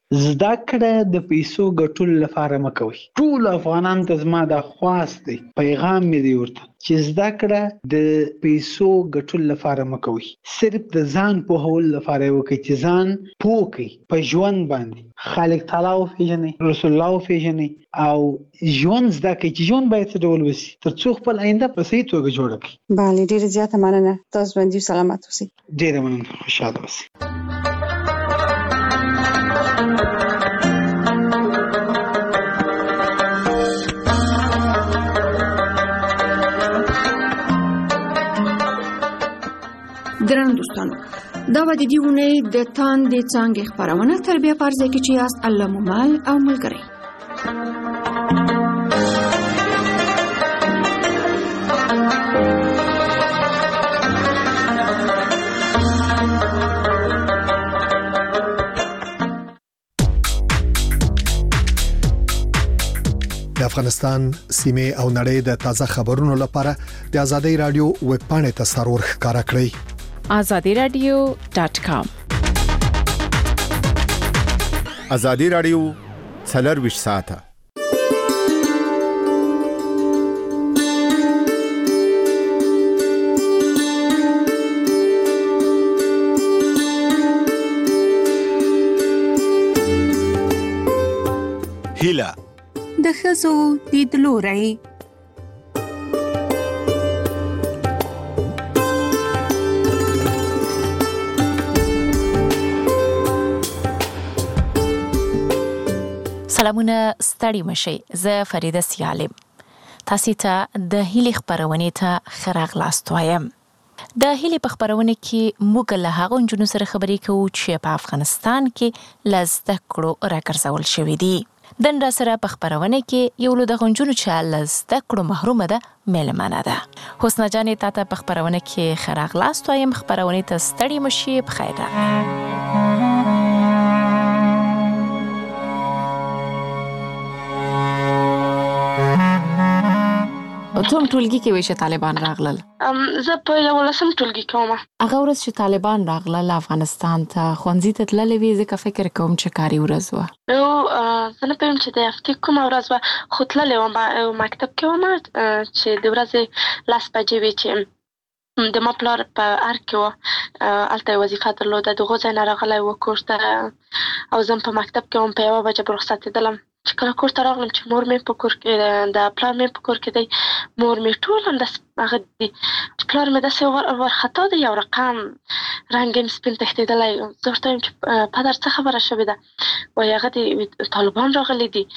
زده کړه د پیسو ګټلو لپاره مکوئ. ټول افغانان ته زما د خواست دی، پیغام مې دی ورته چې زده کړه د پیسو ګټلو لپاره مکوئ. صرف د ځان پوهول لپاره وکړئ چې ځان پوه کړئ په ژوند باندې، خالق تعالی وپېژنئ، رسول الله وپېژنئ او ژوند زده کړئ چې ژوند باید څه ډول وشي تر څو خپل آینده په صحیح توګه جوړه کړئ. بله، ډېره زیاته مننه. تاسو باندې سلامت اوسئ. ډېره مننه، خوشحاله اوسئ. درنو دوستانو، دا و د دې اونۍ د تاندې څانګې خپرونه. تر بیا په ارزه کې چې یاست الله مو مل او ملګری. د افغانستان سیمه او نړۍ د تازه خبرونو لپاره د آزادۍ رادیو ویب پاڼې ته سرور ښکارا کړئ. azadiradio.com. آزادۍ رادیو 24 ساعته. هیله د ښځو لیدلوری. سلامونه، ستړي مشئ. زه فریده سیالم. تاسو ته د هیلې خبرونه ته خراغلاست وایم. د هیلې په خبرونه کې موږ له هغو نجونو سره خبرې کوو چې په افغانستان کې لزده کړو راګرځول شوې دي. دن را سره په خبرونه کې یو له دغو نجونو چې لزده کړو محرومه ده میلمانه ده. حسنا جانې تاته په خبرونه کې خراغلاست وایم. خبرونه ته ستړي مشئ. بخیر راغلی. کوم ټولګي کې وای چې طالبان راغلل؟ زه په 11م ټولګي کې وم. هغه ورځ چې طالبان راغلل افغانستان ته، ښوونځي ته تللې وې؟ ځکه فکر کوم چې کاري ورځ وه. زه نه پوهېږم چې د هفتې کومه ورځ وه، خو تللې وم مکتب کې وم چې د ورځې 10 بجې وې چې د ما پلار په ارګ کې وه، هلته یې وظیفه درلوده. د هغو ځای نه راغلی و کور ته او زه په مکتب کې وم. په 1 بجه به رخصتېدلم چې کله کور ته راغلم چې مور مې په کور کې، د پلار مې په کور کې دی. مور مې ټول همداسې هغه دي چې پلار مې داسې وارخطا دی، یو رقم رنګ یې سپین تښتېدلی. زه ورته وایم چې پدر څه خبره شوې ده؟ وایي هغه دې طالبان راغلي دي.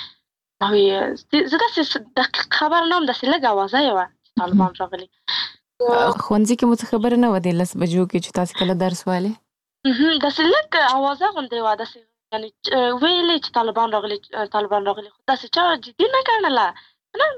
زه داسې دقیق خبره نه وم، داسې لږ اوازه یې وه چې طالبان راغلي. ښوونځي کې مو څه خبره نه وه د 10 بجو کې چې تاسې کله درس وایلې؟ داسې لږ اوازه غوندې وه، داسې یعنی ویلې چې طالبان راغلي، خو داسې چا جدي نه ګڼله. نه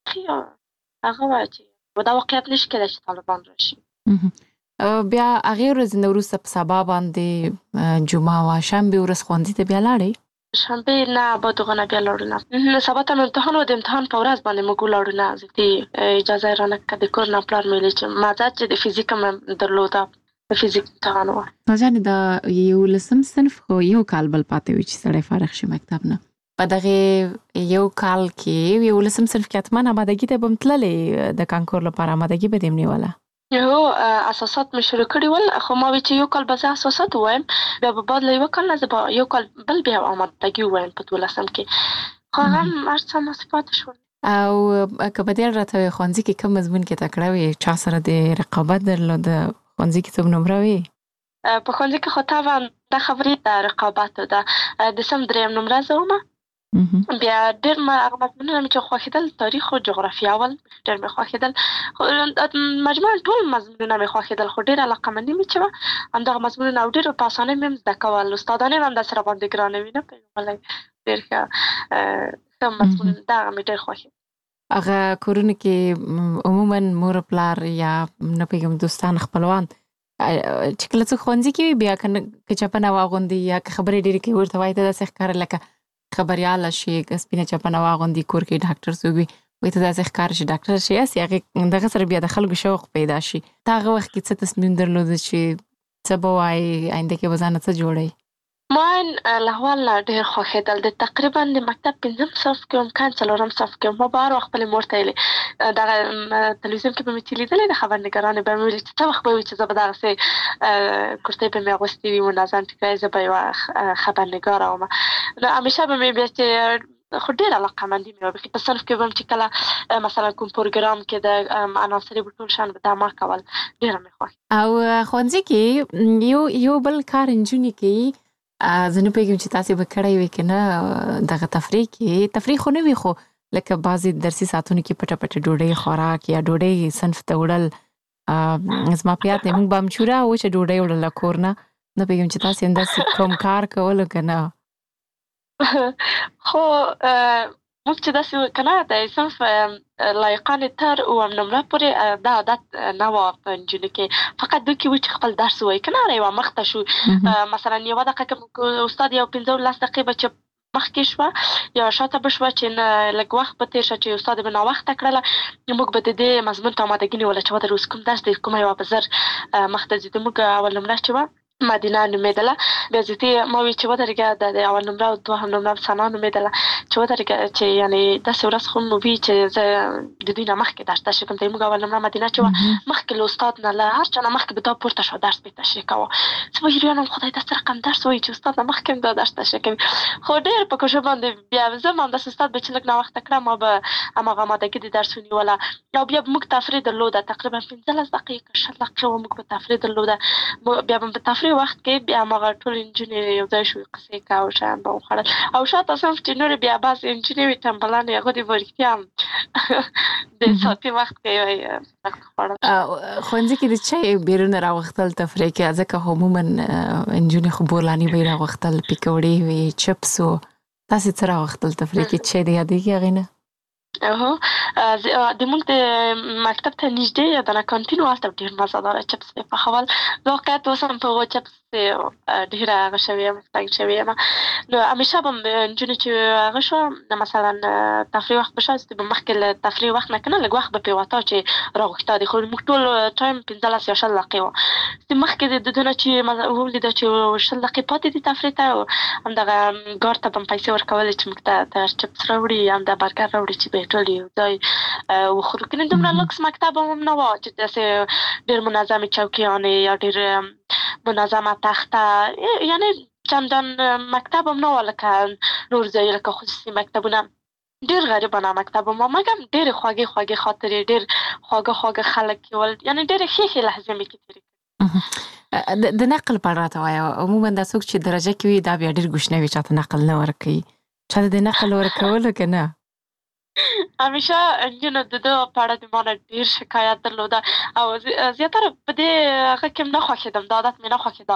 هغه وه چې دا واقعیت نشي کېدای چې طالبان راشي. بیا هغې ورځې نه وروسته په سبا باندې جمعه وه، شنبې ورځ ښوونځي ته بیا لاړئ؟ شنبې نه، بعد هغه نه بیا لاړو نه. سبا ته مې امتحان و، د امتحان په ورځ باندې موږ ولاړو نه. زه اجازه یې رانه کړه. د کور نه پلار مې ویلې چې ما ځه چې د فزیک مې درلوده، د فزیک امتحان و. ناجانې د 11م صنف خو یو کال بل پاتې وي چې سړی فارغ شي مکتب نه. په دغه یو کال کې 11م صنف کې حتما آمادګي ته به م تللې د کانکور لپاره؟ آمادګي به دې م نیوله؟ اساسات مې شروع کړي ول، خو ما وی چې یو کال به زه اساسات ووایم، بیا به بعد له یوه کال نه زه به یو کال بل بیا آمادګي ووایم په 12م کې. خو هغه هم هر څه هماسې پاتې شول. او که به دې راته وایې ښوونځي کې کوم مضمون کې تکړه وې، چا سره دې رقابت درلوده؟ ښوونځي کې څوم نمره وې؟ په ښوونځي کې خو طبعا دا خبرې د رقابت ده. د سم 3م نمره زه ومه. بیا ډېر هغه مضمونونه مې چې خوښېدل، تاریخ او جغرافیه اول ډېر مې خوښېدل. مجموعاً ټول مضمونونه مې خوښېدل، خو ډېره علاقمندي مې چې وه همدغه مضمونونه، او ډېر په اسانۍ مې هم زده کول. استادانې هم همداسې راباندې ګرانه وي، نه پوهېږم، ډېر ښه مضمون دغه مې ډېر خوښېد. هغه کورونه کې عموماً مور پلار یا نه پوهېږم دوستان خپلوان چې کله څوک ښوونځي کې وي، بیا که چپنه واغوندي یا که خبرې ډېرې کوي، ورته وایي ته داسې ښکاره لکه خبریاله شي، که سپینه چپنه واغوندي، کور کې ډاکټر څوک وي، وایي ته داسې ښکاره شي ډاکټر شي. هسې هغې دغه سره بیا د خلکو شوق پیدا شي. ته هغه وخت کې څه تصمیم درلوده چې څه به وایي، آینده کې به ځانه څه جوړوي؟ ما آنلاین لهوال ډېر خوښېدل. د تقریبا د مکتب 5م صف کې هم کان 4م صف کې هم بار وخت خپل مور ته ویلې دغه تلویزیون کې به مې چې لیدلې د خبرنګارانې به مې ویلې چې څه وخت به وي چې زه به دغسې کورتۍ به مې اغوستې وي منظم ټیکری زه به یوه خبرنګاره وم. نو همیشه به مې بیا چې خو ډېر علاقه‌مندي مې وه په صنف کې به هم چې کله مثلا کوم پروګرام کې د عناصري به ټول شیان به دا ما کول ډېره مې خوښ. او ښوونځي کې یو بل کار نجونې کوي زه نه پوهېږم چې تاسې به کړی وي که نه دغه تفریح خو نه وي خو لکه بعضې درسي ساعتونو کې پټه پټه ډوډۍ خوراک یا ډوډۍ صنف ته وړل زما په یاد دی موږ به همچوره وچه ډوډۍ وړله کور نه پوهېږم چې تاسې همداسې کوم کار کولو که نه خو موږ چې داسې که نه د صنف لایقانې تر اووم نمره پورې دا عادت نه وه په نجونو کې فقط دوی کې و چې خپل درس ووایي که نه یوه مخته شو مثلا یوه دقیقه کې استاد یو 15 دقیقې به چې مخکې شوه یا شاته به شوه چې لږ وخت به تېر شه چې استاد به ناوخته کړله موږ به د دې مضمون ته امادګي نیوله چې ودر اوس کوم درس دی کومه یوه به زر مخته ځي. زموږ اول نمره چې وه مدینه نومېدله بیا زیاتې ما وی چې ودرېږه د اول نمره او دوهم نمره ثنا نومېدله چې ودرېږه چې یعنې داسې ورځ خو مو وي چې زه د دوی نه مخکې درس تشریح کوم. زموږ اول نمره مدینه چې وه مخکې له استاد نه له هر چا نه مخکې به دا پورته شوه درس به یې تشریح کوه. زه به حیران وم خدای دا څه رقم درس وایي چې استاد نه مخکې دا درس تشریح کوي خو ډېر په کوشش باندې بیا زه هم همداسې استاد به چې لږ ناوخته کړه ما به هماغه امادګي د درس ونیوله او بیا به موږ تفریح درلوده تقریبا 15 دقیقې که 20 دقیقې وه موږ به تفریح درلوده بیا به په تفریح وخت کې بیا هماغه ټول نجونې یو ځای شوې قصې کوه او شیان به وخوړل او شاته صنف چې نورې بیا بعضې نجونې وي ټمبلانې هغوی دې به رښتیا هم د ساعتي وخت کې سخت خوړل. ښوونځي کې د چای بیرونه راوختل تفریح کې ځکه عموما نجونې خو بولاني به یې راوختل پیکوړې وي چپس و تاسې څه راوختل تفریح کې چای دې یادېږي هغې نه؟ د موږ د مکتب ته نږدې یادنه کانتین و هلته ډېر مزهداره چپس مې پخول واقعیت اوس هم په هغو چپس ډېره هغه شوې یم تنګ شوې یم نو همیشه به نجونې چې هغه شوه مثلا تفریح وخت به شوه به مخکې له تفریح وخت نه که نه لږ وخت به پرې وته چې راغوښته دي خو موږ ټول ټایم 15 یا 20 دقیقې وه مخکې د دونه چې ولیده چې 20 دقیقې پاتې دي تفریح ته همدغه ګارډ ته به م پیسې ورکولې چې موږ ته چپس راوړي همدا برګر راوړي چې به یې ټول یو ځای وخورو که نه دومره لوکس مکتب هم نه وه چې داسې ډېر منظمې چوکیانې یا ډېر منظمه تخته یعنې چندان مکتب هم نه وه لکه نور ځای لکه خصوصي مکتبونه ډېر غریبانه مکتب هم وه مګر ډېرې خوږې خوږې خاطرې ډېر خواږه خلک ول یعنې ډېرې ښې لحظې مې کې تېرې د نقل په اړه راته وایه عموما دا څوک چې درجه کې وي دا بیا ډېر ګوشنه وي چاته نقل نه ورکوي چاته د نقل ورکولو که نه همیشه نجونو د ده په اړه د ما نه ډېر شکایت درلوده او زیاتره په دې هغه کې نه خوښېدم دا عادت مې نه خوښېده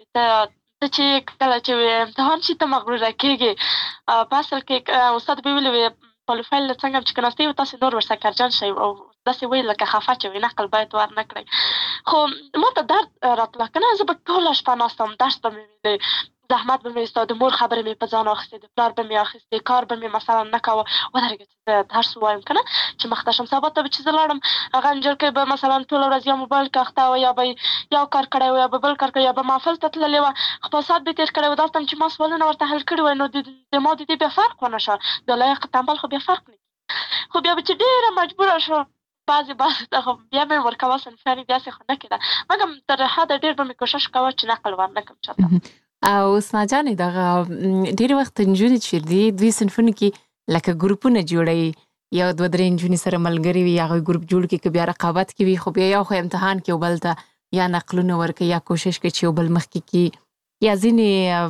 ته چې کله چې امتحان شي ته مغروره کېږې په اصل کې استاد به ویلې وي پروفایل څنګه هم چې کېناستې وي تاسې نور ورسره کرجن شئ او داسې ویل لکه خفه چې وي نقل باید ور نه کړئ خو ما ته درد راتله که نه زه به ټوله شپه ناست وم درس به مې ویلې زحمت به مې ایسته د مور خبرې مې په ځان اخیستې د پلار به مې اخیستې کار به مې مثلا نه کوه ودرېږه چې زه درس ووایم که نه چې مخته شم سبا ته به چې زه لاړم هغه نجلکۍ به مثلا ټوله ورځ یا موبایل کې اخته وه یا به یو کار کړی و یا به بل کار کړی یا به محفل ته تللې وه خپل ساعت به تېر کړی و دلته چې ما سوالونه ورته حل کړي وای نو د ما د دې بیا فرق ونه شه د لایق تنبل خو بیا فرق نه خو بیا به چې ډېره مجبوره شوه بعضې ته خو بیا مې ورکوه صنفیانې داسې خو نه کېده مګر تر حده ډېر به مې کوشش کوه چې نقل ور نه کړم چاته او ثنا جانې دغه ډېر وخت نجونې چې دي دوی صنفونو کې لکه ګروپونه جوړوي یو 2-3 نجونې سره ملګري وي هغوی ګروپ جوړ کړي که بیا رقابت کې وي خو بیا یو خو امتحان کې یو بل ته یا نقلونه ورکوي یا کوشش کوي چې یو بل مخکې کړي یا ځینې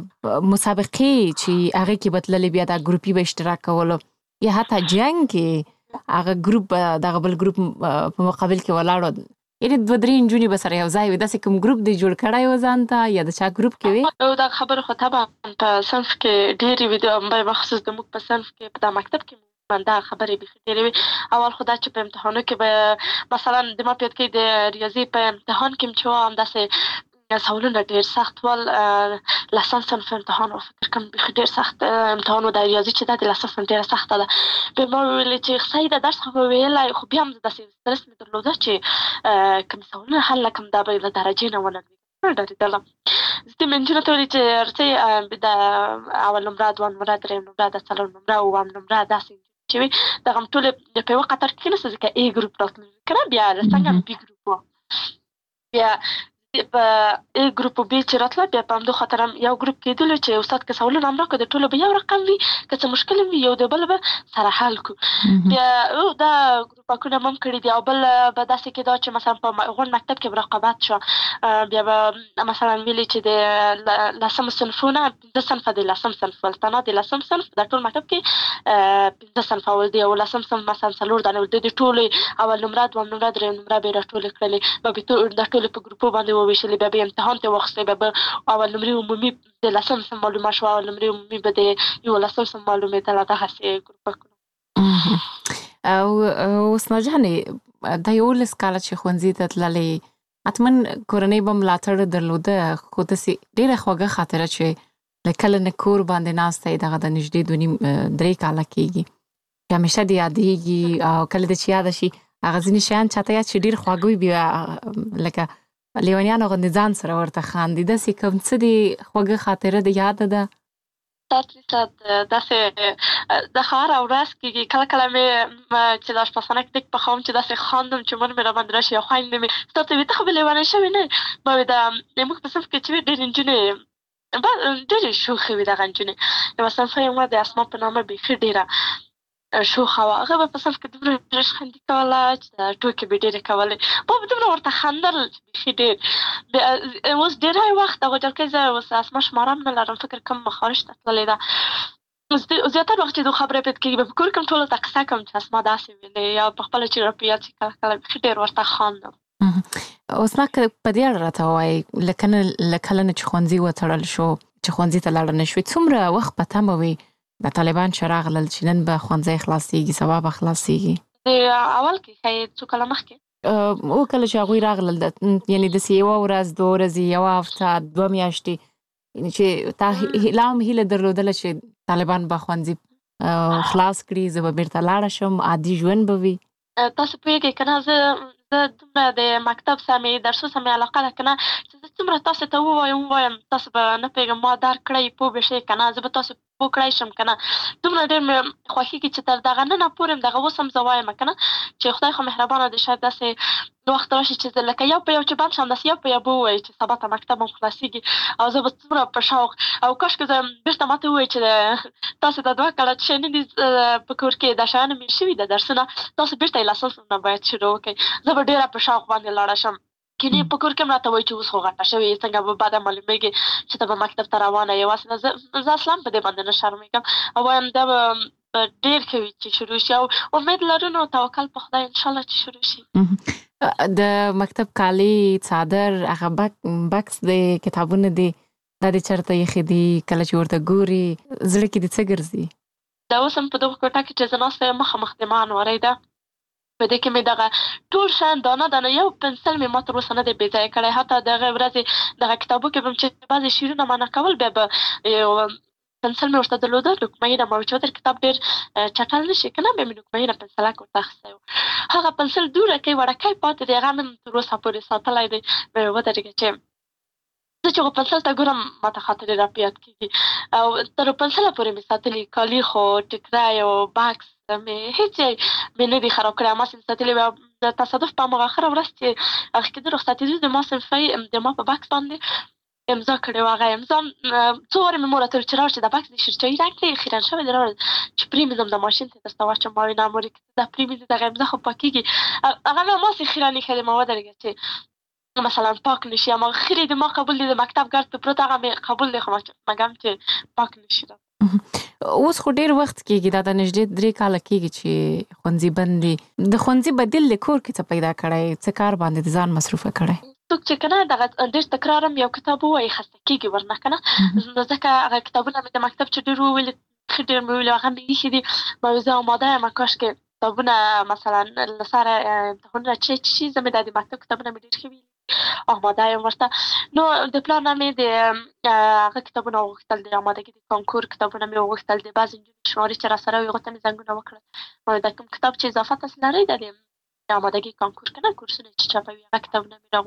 مسابقې چې هغې کې به تللې بیا دا ګروپي به اشتراک کولو یا حتی جنګ کې هغه ګروپ دغه بل ګروپ په مقابل کې ولاړو یعنې 2-3 نجونې به سره یو ځای وي داسې کوم ګروپ دی جوړ کړی و ځان ته یا د چا ګروپ کې وي دا خبرې خو طبعا په صنف کې ډېرې وي بخصوص زموږ په صنف کې په دا مکتب کې دا خبرې بیخي ډېرې وي اول خو دا چې په امتحانو کې به مثلا د ما په یاد کې د ریاضي په امتحان کې چې وه همداسې سوالونه ډېر سخت ول لسم صنف امتحان و فکر کوم بیخي ډېر سخت امتحان و د ریاضي چې دا د لسم صنف ډېره سخته ده بیا ما وویلې چې صحیح ده درس خو به ویلی خو بیا هم داسې سترس مې درلوده چې کوم سوالونه حل نه کړم دا به له درجې نه ونه ډارېدلم زه منځونه ته ولې چې ارڅي د اول نمره دوه نمره دریم نمره د څلور نمره اووم نمره داسې چې وي دغه ټول په یو قطار کې نه ځکه A ګروپ راتلل کنه بیا څنګه B ګروپ بیا په A ګروپ او B چې راتله بیا په همدغه خاطر هم یو ګروپ کېدل چې استاد که سوالونه هم راکړه د ټولو به یو رقم وي که څه مشکل وي یو د بل به سره حل کړو بیا دا ګروپونه هم کړي دي او بل به داسې کېده چې مثلا په غون مکتب کې به رقابت شو بیا به مثلا ویلي چې د لسم صنفونه 15 صنفه د لسم صنف ولتنه د لسم صنف د ټول مکتب کې 15 صنفه ول دی او لسم صنف مثلا څلور دانې ول د ټولې اول نمره دوم نمره دریم نمره به راټولې کړلې به د ټولې په ګروپو باندې وویشلې بیا به امتحان ته واخیستې به اول نمرې عمومي د لسم صنف معلومه شوه اول نمرې عمومي به د یولسم صنف معلومېدله دغسې ګروپونه او اوس ناجانې دا 11 کاله چې ښوونځي ته تللې حتما کورنۍ به ملاتړ درلوده خو داسې ډېره خوږه خاطره چې له کله نه کور باندې ناسته یې دغه د نږدې 2 کاله کېږي چې همیشه دې یادېږي او کله دې چې یاده شي هغه ځینې شیان چاته یاد چې ډېر خواږه وي بیا لکه لیونیانو غوندې ځان سره ورته خاندي داسې کوم څه دې خوږه خاطره د یاده ده داسې د هره ورځ کېږي کله کله مې چې د اشپزخانه کې ډېک پخوم چې داسې خاندم چې مور مې راباندې راشي یا خویندې مې ستا ته وي ته خو به لیونۍ شوې نه ما وي زموږ په صنف کې چې وي ډېرې نجونې ډېرې شوخې وي دغه نجونې یوه صنفه یې ما د اسما په نامه بیخي ډېره شوخه وه هغه به په صنف کې دومره ډېره خندي کوله چې د ټوکې به ډېرې کولې ما به دومره ورته خندل بیخي ډېر اوس ډېری وخت هغه جلکۍ زه اوس اسما شماره هم نه لرم فکر کوم مخارج ته تللې ده زیاتره وخت چې د خبرې پېد کېږي به په کور کې هم ټولو ته قصه کوم چې اسما داسې ویلې یا په خپله چې راپه یاد شي کله کله بیخي ډېر ورته خاندم اوس ما که په دې اړه راته ووایي له کله نه چې ښوونځي وتړل شو چې ښوونځي ته لاړه نه شوې څومره وخت په تمه وي د طالبان چې راغلل چې نن به ښوونځی خلاصېږي سبا به خلاصېږي د اول کې ښایي څو کاله مخکې او کله چې هغوی راغلل یعنې داسې یوه ورځ 2 ورځې یوه هفته 2 میاشتې چې تا لا هم هیله درلودله چې طالبان به ښوونځي خلاص کړي زه به بیرته لاړه شم عادي ژوند به وي تاسو پوهېږئ که نه زه دومره د مکتب سره مې درسو سره مې علاقه ده که نه چې زه څومره تاسو ته ووایم تاسو به نه پوهېږم ما درک کړی پوه به شئ که نه زه به تاسو پوه کړی شم که نه دومره ډېر مې خوښېږي چې تر دغه ننه پورې هم دغه اوس هم زه وایم که نه چې خدای خو مهربانه دی شاید داسې وخت راشي چې زه لکه یو په یو چې بند شم داسې یو په یو به ووایي چې سبا ته مکتب هم خلاصېږي او زه به څومره په شوق او کاشکې زه بېرته ما ته ووایي چې تاسو دا 2 کاله چې شی نه دي په کور کې دا شیانو مېل شوي د درسونه تاسو بېرته یې له اساس نه باید شروع وکړئ زه به ډېره په شوق باندې لاړه شم کینې په کور کې هم راته وایي چې اوس خو غټه شوې څنګه به بعده معلومېږي چې ته به مکتب ته روانه یې واسې زه اصلا په دې باندې نه شرمېږم او وایم دا به ډېر ښه وي چې شروع شي او امید لرو نو توکل په خدای انشاءالله چې شروع شي د مکتب کالي څادر هغه بکس دی کتابونه دي دا دې چېرته ایښي دي کله چې ورته ګوري زړه کې دې څه ګرځي دا اوس هم په دغه کوټه کې چې زه ناسته یم مخامخ د ما انوارۍ ده په دې کې مې دغه ټول شیان دانه دانه یو پنسل مې ما تر اوسه نه دی بې ځایه کړی حتی دغه ورځې دغه کتابو کې به م چې بعضې شعرونه معنا کول بیا به پنسل مې ورته درلوده نوکمهینه ما چې ودر کتاب ډېر چټل نه شي که نه بیا مې نوکمهینه پنسلک ورته اخیستی و هغه پنسل دوړکی وړکی پاتې دی هغه مې تر اوسه پورې ساتلی دی ودرېږه چې زه چې پنسل ته ګورم ما ته خاطرې راپه یاد کېږي او تر پنسله پورې مې ساتلي کالي خو ټیکری او بکس مې هېڅ ځای مې نه دي خراب کړی ما صنف ساتلي وي او د تصادف په هماغه آخره ورځ چې هغه کېده رخصتېدو د ما صنفۍ د ما په بکس باندې امضا کړې وه هغه امضا څو وارې مې مور راته ویل چې راوړه چې دا بکس د شیرچایي رنګ دی خیرن شوی دی راوړه چې پرېمېږدم د ماشین ته درته واچوم ما وایي نه مورې که دا پرېمېږدې دغه امضا خو پاکېږي هغه مې هماسې خیرن ایښی دی ما ودرېږه چې مثلا پاک نشي اما خیلی د ما قبول دی د مکتب ګرد په پروت هغه مې قبول دی خو مګم چې پاک نشي اوس خو ډېر وخت کېږي دا د نږدې 3 کاله کېږي چې ښوونځي بند دي د ښوونځي بدیل د کور کې څه پیدا کړی څه کار باندې د ځان مصروفه کړی څوک چې که نه دغه ډېر تکرار هم یو کتاب ووایي خسته کېږي ورنه که نه ځکه هغه کتابونه مې د مکتب چې ډېر وویلي ښه ډېر مې ویلي هغه مې ایښي دي ما وایي زه آماده یم کاشکې کتابونه مثلا له سره امتحانونه چې شي زه مې دا د مکتب کتابونه مې ډېر ښه ویلي آماده یم ورته نو د پلار نه مې د هغه کتابونه وغوښتل د آمادګي د کانکور کتابونه مې وغوښتل د بعضې نجونې شمارې چې راسره وي هغو ته مې زنګونه وکړل د کوم کتاب چې اضافه تاسو لرئ د آمادګي کانکور که نه کورسونه چې چاپوي هغه کتابونه مې راغوښتي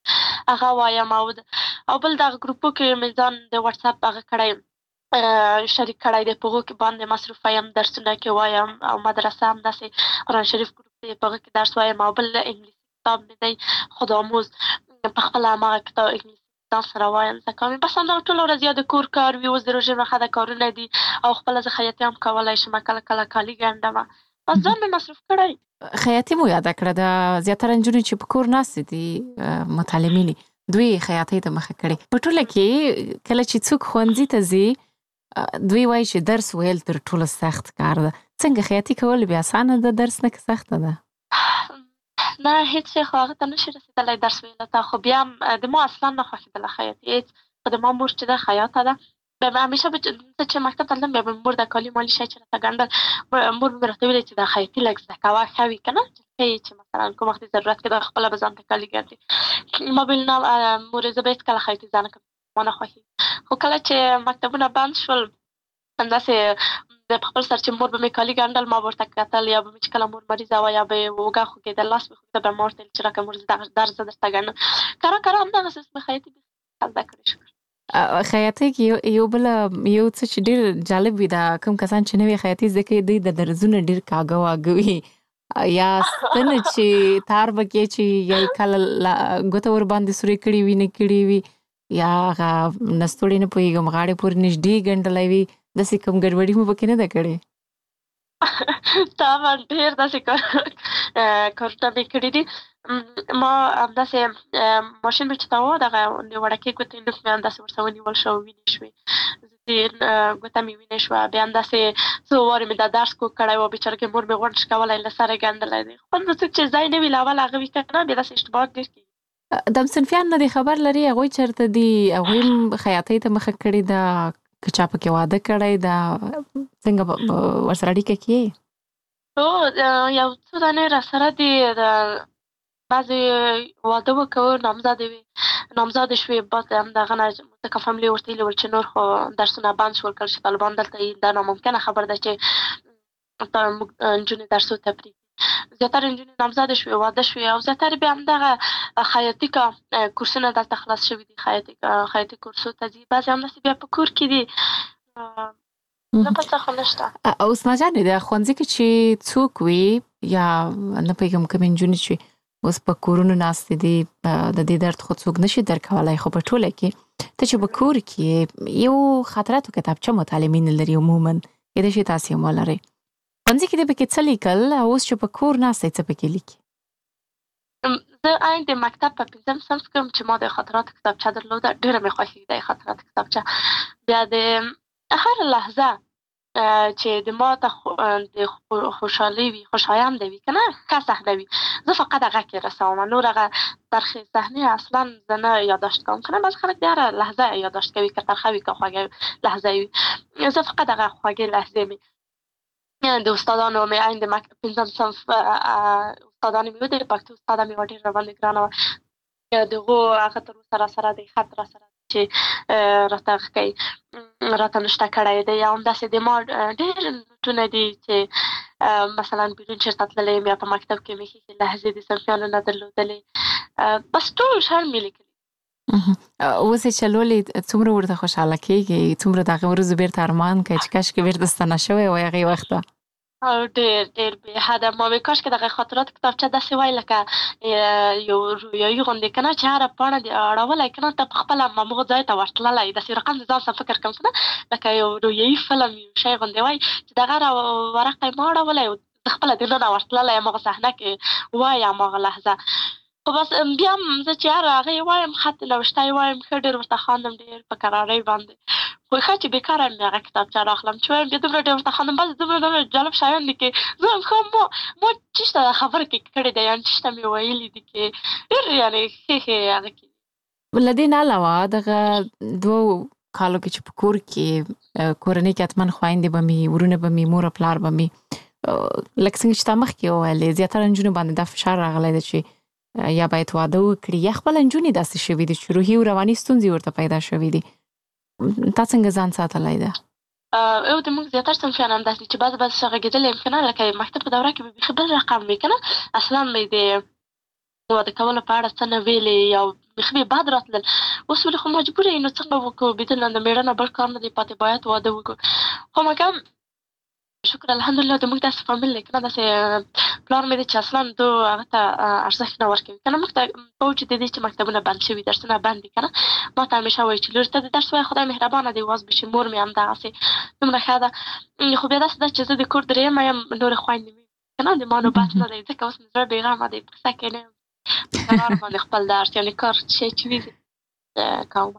هغه وایم او بل دغه ګروپو کې مې ځان د واتس اپ هغه کړی شریک کړی دی، په هغو کې باندې مصروفه یم، درسونه کې وایم او مدرسه همداسې قرآن شریف ګروپ دی، په هغه کې درس وایم، او بل انګلیسي کتاب مې دی خودآموز، په خپله هماغه کتاب انګلیسي ځان سره وایم زده کوم. بس همدغه ټوله ورځ یا د کور کار وي، اوس د روژې مخه د کارونه دي او خپله زه خیاطي هم کولی شم، کله کله کالي ګنډمه، بس ځان مې مصروف کړی. خیاطي مو یاده کړه، د زیاتره نجونې چې په کور ناستې دي متعلمینې دوی خیاطۍ ته مخه کړې. په ټوله کې کله چې څوک ښوونځي ته ځي دوی وایي چې درس ویل تر ټولو سخت کار ده. څنګه خیاطي کول بیا اسانه ده، درس نه که سخته ده؟ نه هیڅ شی خو هغه ته نشي رسېدلی درس ویلو ته، خو بیا هم د ما اصلا نه خوښېدله خیاطي هېڅ. خو د ما مور چې ده خیاطه ده، بیا به همیشه زه چې مکتب ته تلم بیا به مور د کالي مالي شی چې راته ګنډل، مور به مې راته ویلې چې دا خیاطي لږ زده کوه ښه وي که نه، چې مثلا کوم وخت ضرورت کې ده خپله به ځان ته کالي ګنډي. ما به ویل نه مورې زه به هېڅکله خیاطي زده نه کوم، ما نه خوښېږي. خو کله چې مکتبونه بند شول همداسې په خپل سر چې مور به مې کالي ګنډل، ما به ورته کتل، یا به مې چې کله مور مریضه وه یا به یې اوږه خوږېدل، لاس مې خوږېده، بیا ما ورته ویل چې راکړه مور زه درس زه درته ګنډم. کره همدغسې مې خیاطي زده کړې شو. خیاطۍ کې یو یو څه چې ډېر جالب وي، دا کوم کسان چې نوې خیاطي زده کوي دوی د درزونه ډېر کاږه واږه وي، یا ستنه چې تار به کې چې یا یې کله ګوته ور باندې سورې کړي وي نه کړي وي، یا هغه نستوړې نه پوهېږم غاړې پورې نږدې ګنډلی وي، داسې کوم ګډوډي مو پکې نه ده کړې؟ طبعا ډېر داسې کارونه مې کړي دي. ما همداسې ماشین مې چې تاوه دغه د وړکې ګوتې نوک مې همداسې ورسره ونیول شو، وینې شوې، ګوته مې وینې شوه، بیا همداسې څو وارې مې دا درس کوږ کړی و، بېچارګۍ مور مې غونډ کولی له سره ګنډلی دی. خپل څوک چې ځای نه وي له اوله هغه وي که نه، بیا داسې اشتباهات ډېر کېږي. د همصنفیانو نه دې خبر لري هغوی چېرته دي؟ هغوی هم خیاطۍ ته مخه کړې ده که چا پکې واده کړی ده؟ څنګه ورسره اړیکه کې؟ هو یو څو دانې راسره دي، بعضې واده وکړو نامزادې وې، نامزادې شوې، بعد همدغه نه ځکه فاملي ورته ویلي ول چې نور خو درسونه بند شول، کله چې طالبان دلته وي دا ناممکنه خبره ده چې موږ نجونې درسو ته پرېږدي. زیاتره نجونې نامزادې شوې، واده شوې، او زیاتره بیا همدغه خیاطي کورسونه دلته خلاص شوي دي، خیاطي کورسو ته ځي، بعضې همداسې بیا په کور کې دي، نه په څه خو نشته. عثمان جانې د ښوونځي کې چې څوک وي یا نه پوهېږم کومې نجونې چې اوس په کورونو ناستې دي، د دې درد خو څوک نشي درکولی، خو په ټوله کې ته چې په کور کې یو خاطراتو کتابچه متعلمین لري عموما، کیدای شي تاسې هم ولرئ، ښوونځي کې دې پکې څه لیکل او اوس چې په کور ناستئ څه پکې لیکي؟ زه عین د مکتب په 5م صنف کې وم چې ما د خاطراتو کتابچه درلوده، ډېره مې خوښېږي د خاطراتو کتابچه. بیا د هر لحظه چې د ما ته د خوشحالۍ وي، خوشایند وي که نه، ښه صحنه وي، زه فقط هغه کې رسوم، نور هغه ترخې صحنې اصلا زه نه یادداشت کوم که نه. بعض خلک د هره لحظه یادداشت کوي، که ترخه وي که خوږه لحظه وي، زه فقط هغه خوږې لحظې مې د استادانو مې عین د 5م صنف استادانې مې ودرې، پښتو استاده مې ډېره راباندې ګرانه وه، د هغو هغه تر اوسه راسره دی، خط راسره چې راته هغه کوي، راته نشته کړی دی. یا همداسې د ما ډېر نوټونه دي چې مثلا بیرون چېرته تللی یم یا په مکتب کې مې ښې لحظې د صنفیانو نه درلودلې، بس ټول شیان مې لیکلي. اوس یې چې لولې څومره ورته خوشحاله کېږي، څومره د هغې ورځو بیرته ارمان کوي چې کاشکې بیرته ستنه شوی وای هغې وخته؟ ډېر بې حده ما وې کاشکې دغه خاطراتو کتابچه داسې وای لکه یو رویایي غوندې که نه، چې هره پاڼه دې اړولی که نه، ته پخپله هماغه ځای ته ورتللی، داسې رقم د ځان سره فکر کوم که نه، لکه یو رویایي فلم یو شی غوندې وای چې دغه ورقه یې ما اړولی او زه خپله دننه ورتللی هماغه صحنه کې وای هماغه لحظه. خو بس بیا هم زه چې هر هغې وایم، خط نوشته یې وایم، ښه ډېر ورته خاندم، ډېر په کرارۍ باندې، خو ښه چې بېکاره مې هغه کتابچه راخلم چې وایم بیا دومره ډېر ورته خاندم، بس دومره جالب شیان دي کې زه هم ښه ما چېشته خبره کې کړې ده، یعنې چېشته مې ویلي دي کې ډېر یعنې ښې هغه کې. له دې نه علاوه دغه 2 کالو کې چې په کور کې کورنۍ کې حتما خویندې به مې، ورونه به مې، مور او پلار به مې، لکه څنګه چې تا مخکې وویلې زیاتره نجونو باندې دا فشار راغلی ده چې یا باید واده وکړي، یا خپله نجونې داسې شوي دي چې روحي او رواني ستونزې ورته پیدا شوي دي. تا څنګه ځان ساتلی ده؟ او د موږ زیاتر صنفیان همداسې دي چې بعضې څه غږېدلی یم که نه، لکه مکتب په دوره کې به بیخي بل رقم وي که نه، اصلا مې د واده کولو په اړه څه نه ویلې، یا مخبي بعد راتل اوس ولې خو مجبور یې نو څنګه وکړو بدل نه میړه نه بل کار نه دی پاتې باید واده وکړو خو مګم شکر الحمدلله د موږ داسې فامیل کنه داسې پلان مې چې اصلا دو هغه ته ارزښت نه ورکوي کنه موږ ته په چې د دې چې مکتبونه بند شوي درسونه بند دي کنه ما ته همیشه وایي چې لور ته د درس وایي خدای مهربانه دی واز بشي مور مې هم دغسې دومره ښه ده خو بیا داسې ده چې زه د کور درېیمه یم نورې خویندې مې کنه د ما نوبت نه دی ځکه اوس مې زړه بېغمه دی په قصه کې نه یم په قرار باندې خپل درس یعنې کار شی چې وي کوم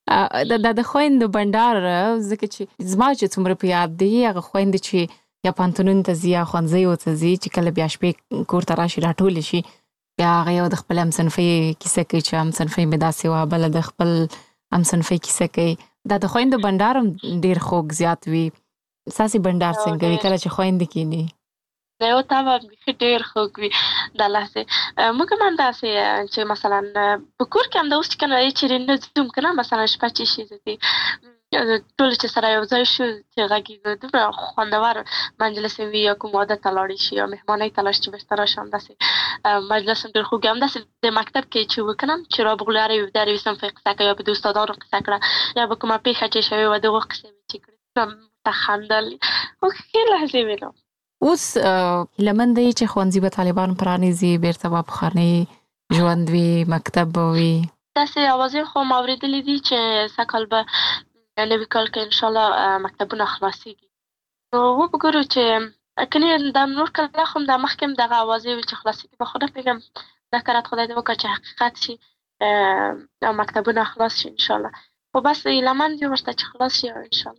د خویندو بنډار ځکه چې زما چې څومره په یاد دی هغه خویندې چې یا پانتونون ته ځي یا ښوونځیو ته ځي چې کله بیا شپې کور ته راشي راټولې شي بیا هغه یو د خپل همصنفۍ کیسه کوي چې همصنفۍ مې داسې وه بله د خپل همصنفۍ کیسه کوي دا د خویندو بنډار هم ډېر خوږ زیات وي ستاسې بنډار څنګه وي کله چې خویندې کښېني د یو طبعا بیخي ډېر خوږ وي دا لحظې موږ هم همداسې چې مثلا په کور کې همدا اوس چې که نه چېرې نه ځو که نه مثلا شپه چې شي زه دې ټول چې سره یو ځای شو چې غږېږو دومره خوندور مجلس وي یا کوم واده ته لاړې شي یا مهمانۍ ته لاړ شي چې بېرته راشي همداسې مجلس هم ډېر خوږ وي همداسې د مکتب کې چې وکنه چې رابغلي هر یو در یوې صنفۍ قصه کوي یا به د استادانو قصه کړه یا به کومه پېښه چې شوې وه د هغو قصې مې چې کړې ته خندل خو ښې لحظې وې نو اوس هیله مند یې چې ښوونځي به طالبان پرانیزي بېرته به پخوانی ژوند وي مکتب به وي داسې اوازې خو ما اورېدلي دي چې سږ کال به نوي کال کې انشاءالله مکتبونه خلاصېږي نو وګورو چې کنې دا نور کله خو د مخکې هم دغه اوازې وي چې خلاصېږي به خو نه پوهېږم دا کرات خدای دې وکړه چې حقیقت شي او مکتبونه خلاص شي انشاءالله خو بس هیله مند یو ورته چې خلاص شي انشاءالله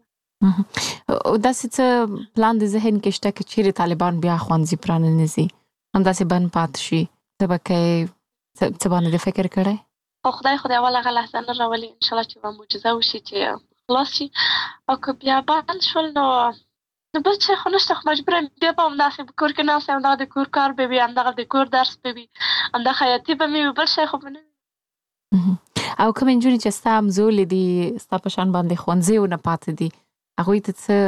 داسې څه پلان د ذهن کې شته که چیرې طالبان بیا ښوونځي پرانیزي همداسې بند پاتې شي ته به کوې څه باندې دې فکر کړی خو خدای اول هغه لحظه نه راولي انشاءالله چې به معجزه وشي چې خلاص شي او که بیا بند شول نو بل څه خو نشته خو مجبور یم بیا به همداسې په کور کې ناست یم همدغه د کور کار به وي همدغه د کور درس به وي همدا خیاطي به مې وي بل شی خو به نه وي او کوم نجونې چې ستا همزولې دي ستا په شان باندې ښوونځیو نه پاتې دي هغوی ته څه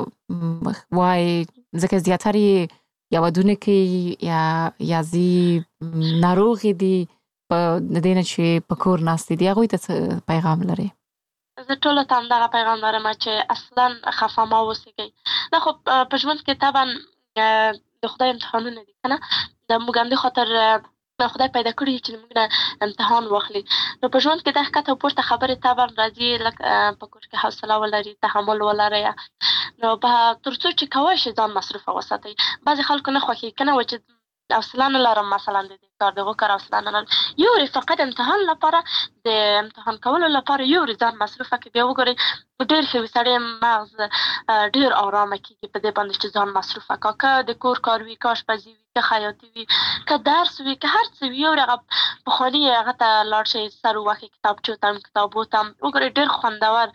وایي ځکه زیاتره یې یا ودونه کوي یا ځي ناروغې دي په د دې نه چې په کور ناستې دي هغوی ته څه پیغام لرې زه ټولو ته همدغه پیغام لرم چې اصلا خفه مه اوسېږئ دا خو په ژوند کې طبعا د خدای امتحانونه دي که نه د موږ همدې خاطر خدای پیدا کړي چې موږ نه امتحان واخلي نو په ژوند کې د ښکته او پورته خبرې طبعا راځي لږ په کور کې حوصله ولري تحمل ولرئ نو تر څو چې کولی شي ځان مصروفه وساتئ بعضې خلکو نه خوښېږي که نه و چې حوصله نه لرم مثلا د دې کار د هغو کار حوصله نه لرم یورې فقط امتحان لپاره د امتحان کولو لپاره یورې ځان مصروفه کړي بیا وګورئ ډېر ښه وي سړی مغز ډېر ارامه کېږي په دې باندې چې ځان مصروفه کړه که د کور کار وي که اشپزي وي که خیاطي وي که درس وي که هر څه وي یورې هغه پخواني هغه ته لاړ شئ سر ووهئ کتابچو ته کتابو ته وګورئ ډېر خوندور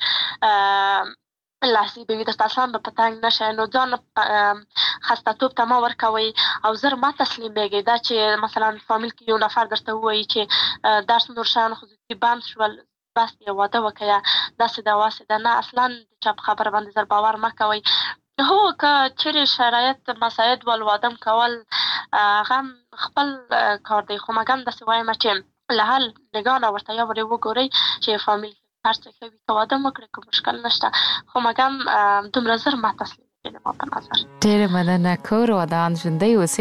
لحظې به وي درته اصلا به په تنګ نه شئ نو ځان خسته‌توب ته مه ورکوئ او زر مه تسلیمېږئ دا چې مثلا فامیل کې یو نفر درته ووایي چې درس نور شیان خصوصي بند شول بس یې واده وکړه داسې ده واسې ده نه اصلا د چا په خبره باندې زر باور مه کوئ هو که چیرې شرایط مساعد ول واده کول هغه خپل کار دی خو مګم داسې وایم چې له هر نګاه نه ورته یو وګورئ چې فامیل هر څه ښه وي که واده مو کړئ که مشکل نشته خو مګم دومره زر مه تسلیمېږئ زما په نظر ډېره مننه کور ودان ژوندی اوسئ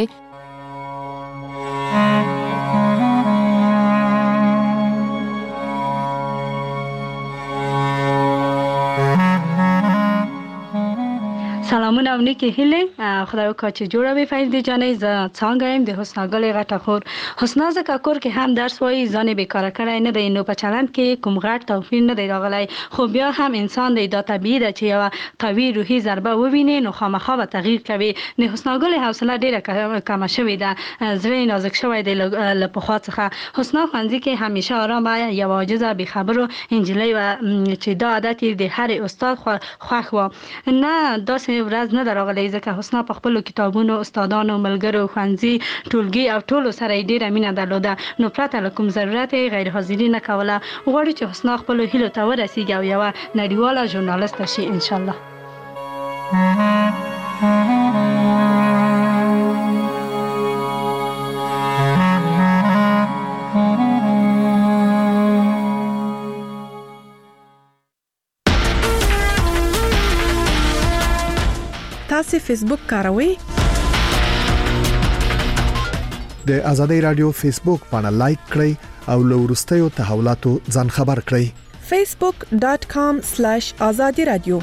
سلامونه او نیکې هیلې خدای وکړه چې جوړه وي فرید جانې زه څانګه یم د حسنا ګلې غټه خور حسنا ځکه کور کې هم درس وایي ځان یې بیکاره کړی نه دی نو په چلند کې کوم غټ توپیر نه دی راغلی خو بیا هم انسان دی دا طبیعي ده چې یوه قوي روحي ضربه وویني نو خامخا به تغییر کوي د حسنا ګلې حوصله ډېره کمه شوې ده زړه یې نازک شوی دی له پخوا څخه حسنا ښوونځي کې همیشه ارامه یوه عاجزه بېخبرو نجلۍ وه چې دا عادت یې د هر استاد خوښ وه نه داسې ورځ نه ده راغلی ځکه حسنا په خپلو کتابونو استادانو ملګرو ښوونځي ټولګي او ټولو سره یې ډېره مینه درلوده نو پرته له کوم ضرورت یې غیر حاضري نه کوله غواړو چې حسنا خپلو هیلو ته ورسیږي او یوه نړیواله ژورنالسته شي انشاءالله تاسو فیسبوک کاروئ؟ د ازادي رادیو فیسبوک باندې لایک کړئ او له وروستیو تحولاتو ځان خبر کړئ. facebook.com/azadiradio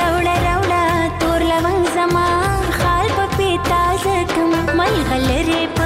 غلري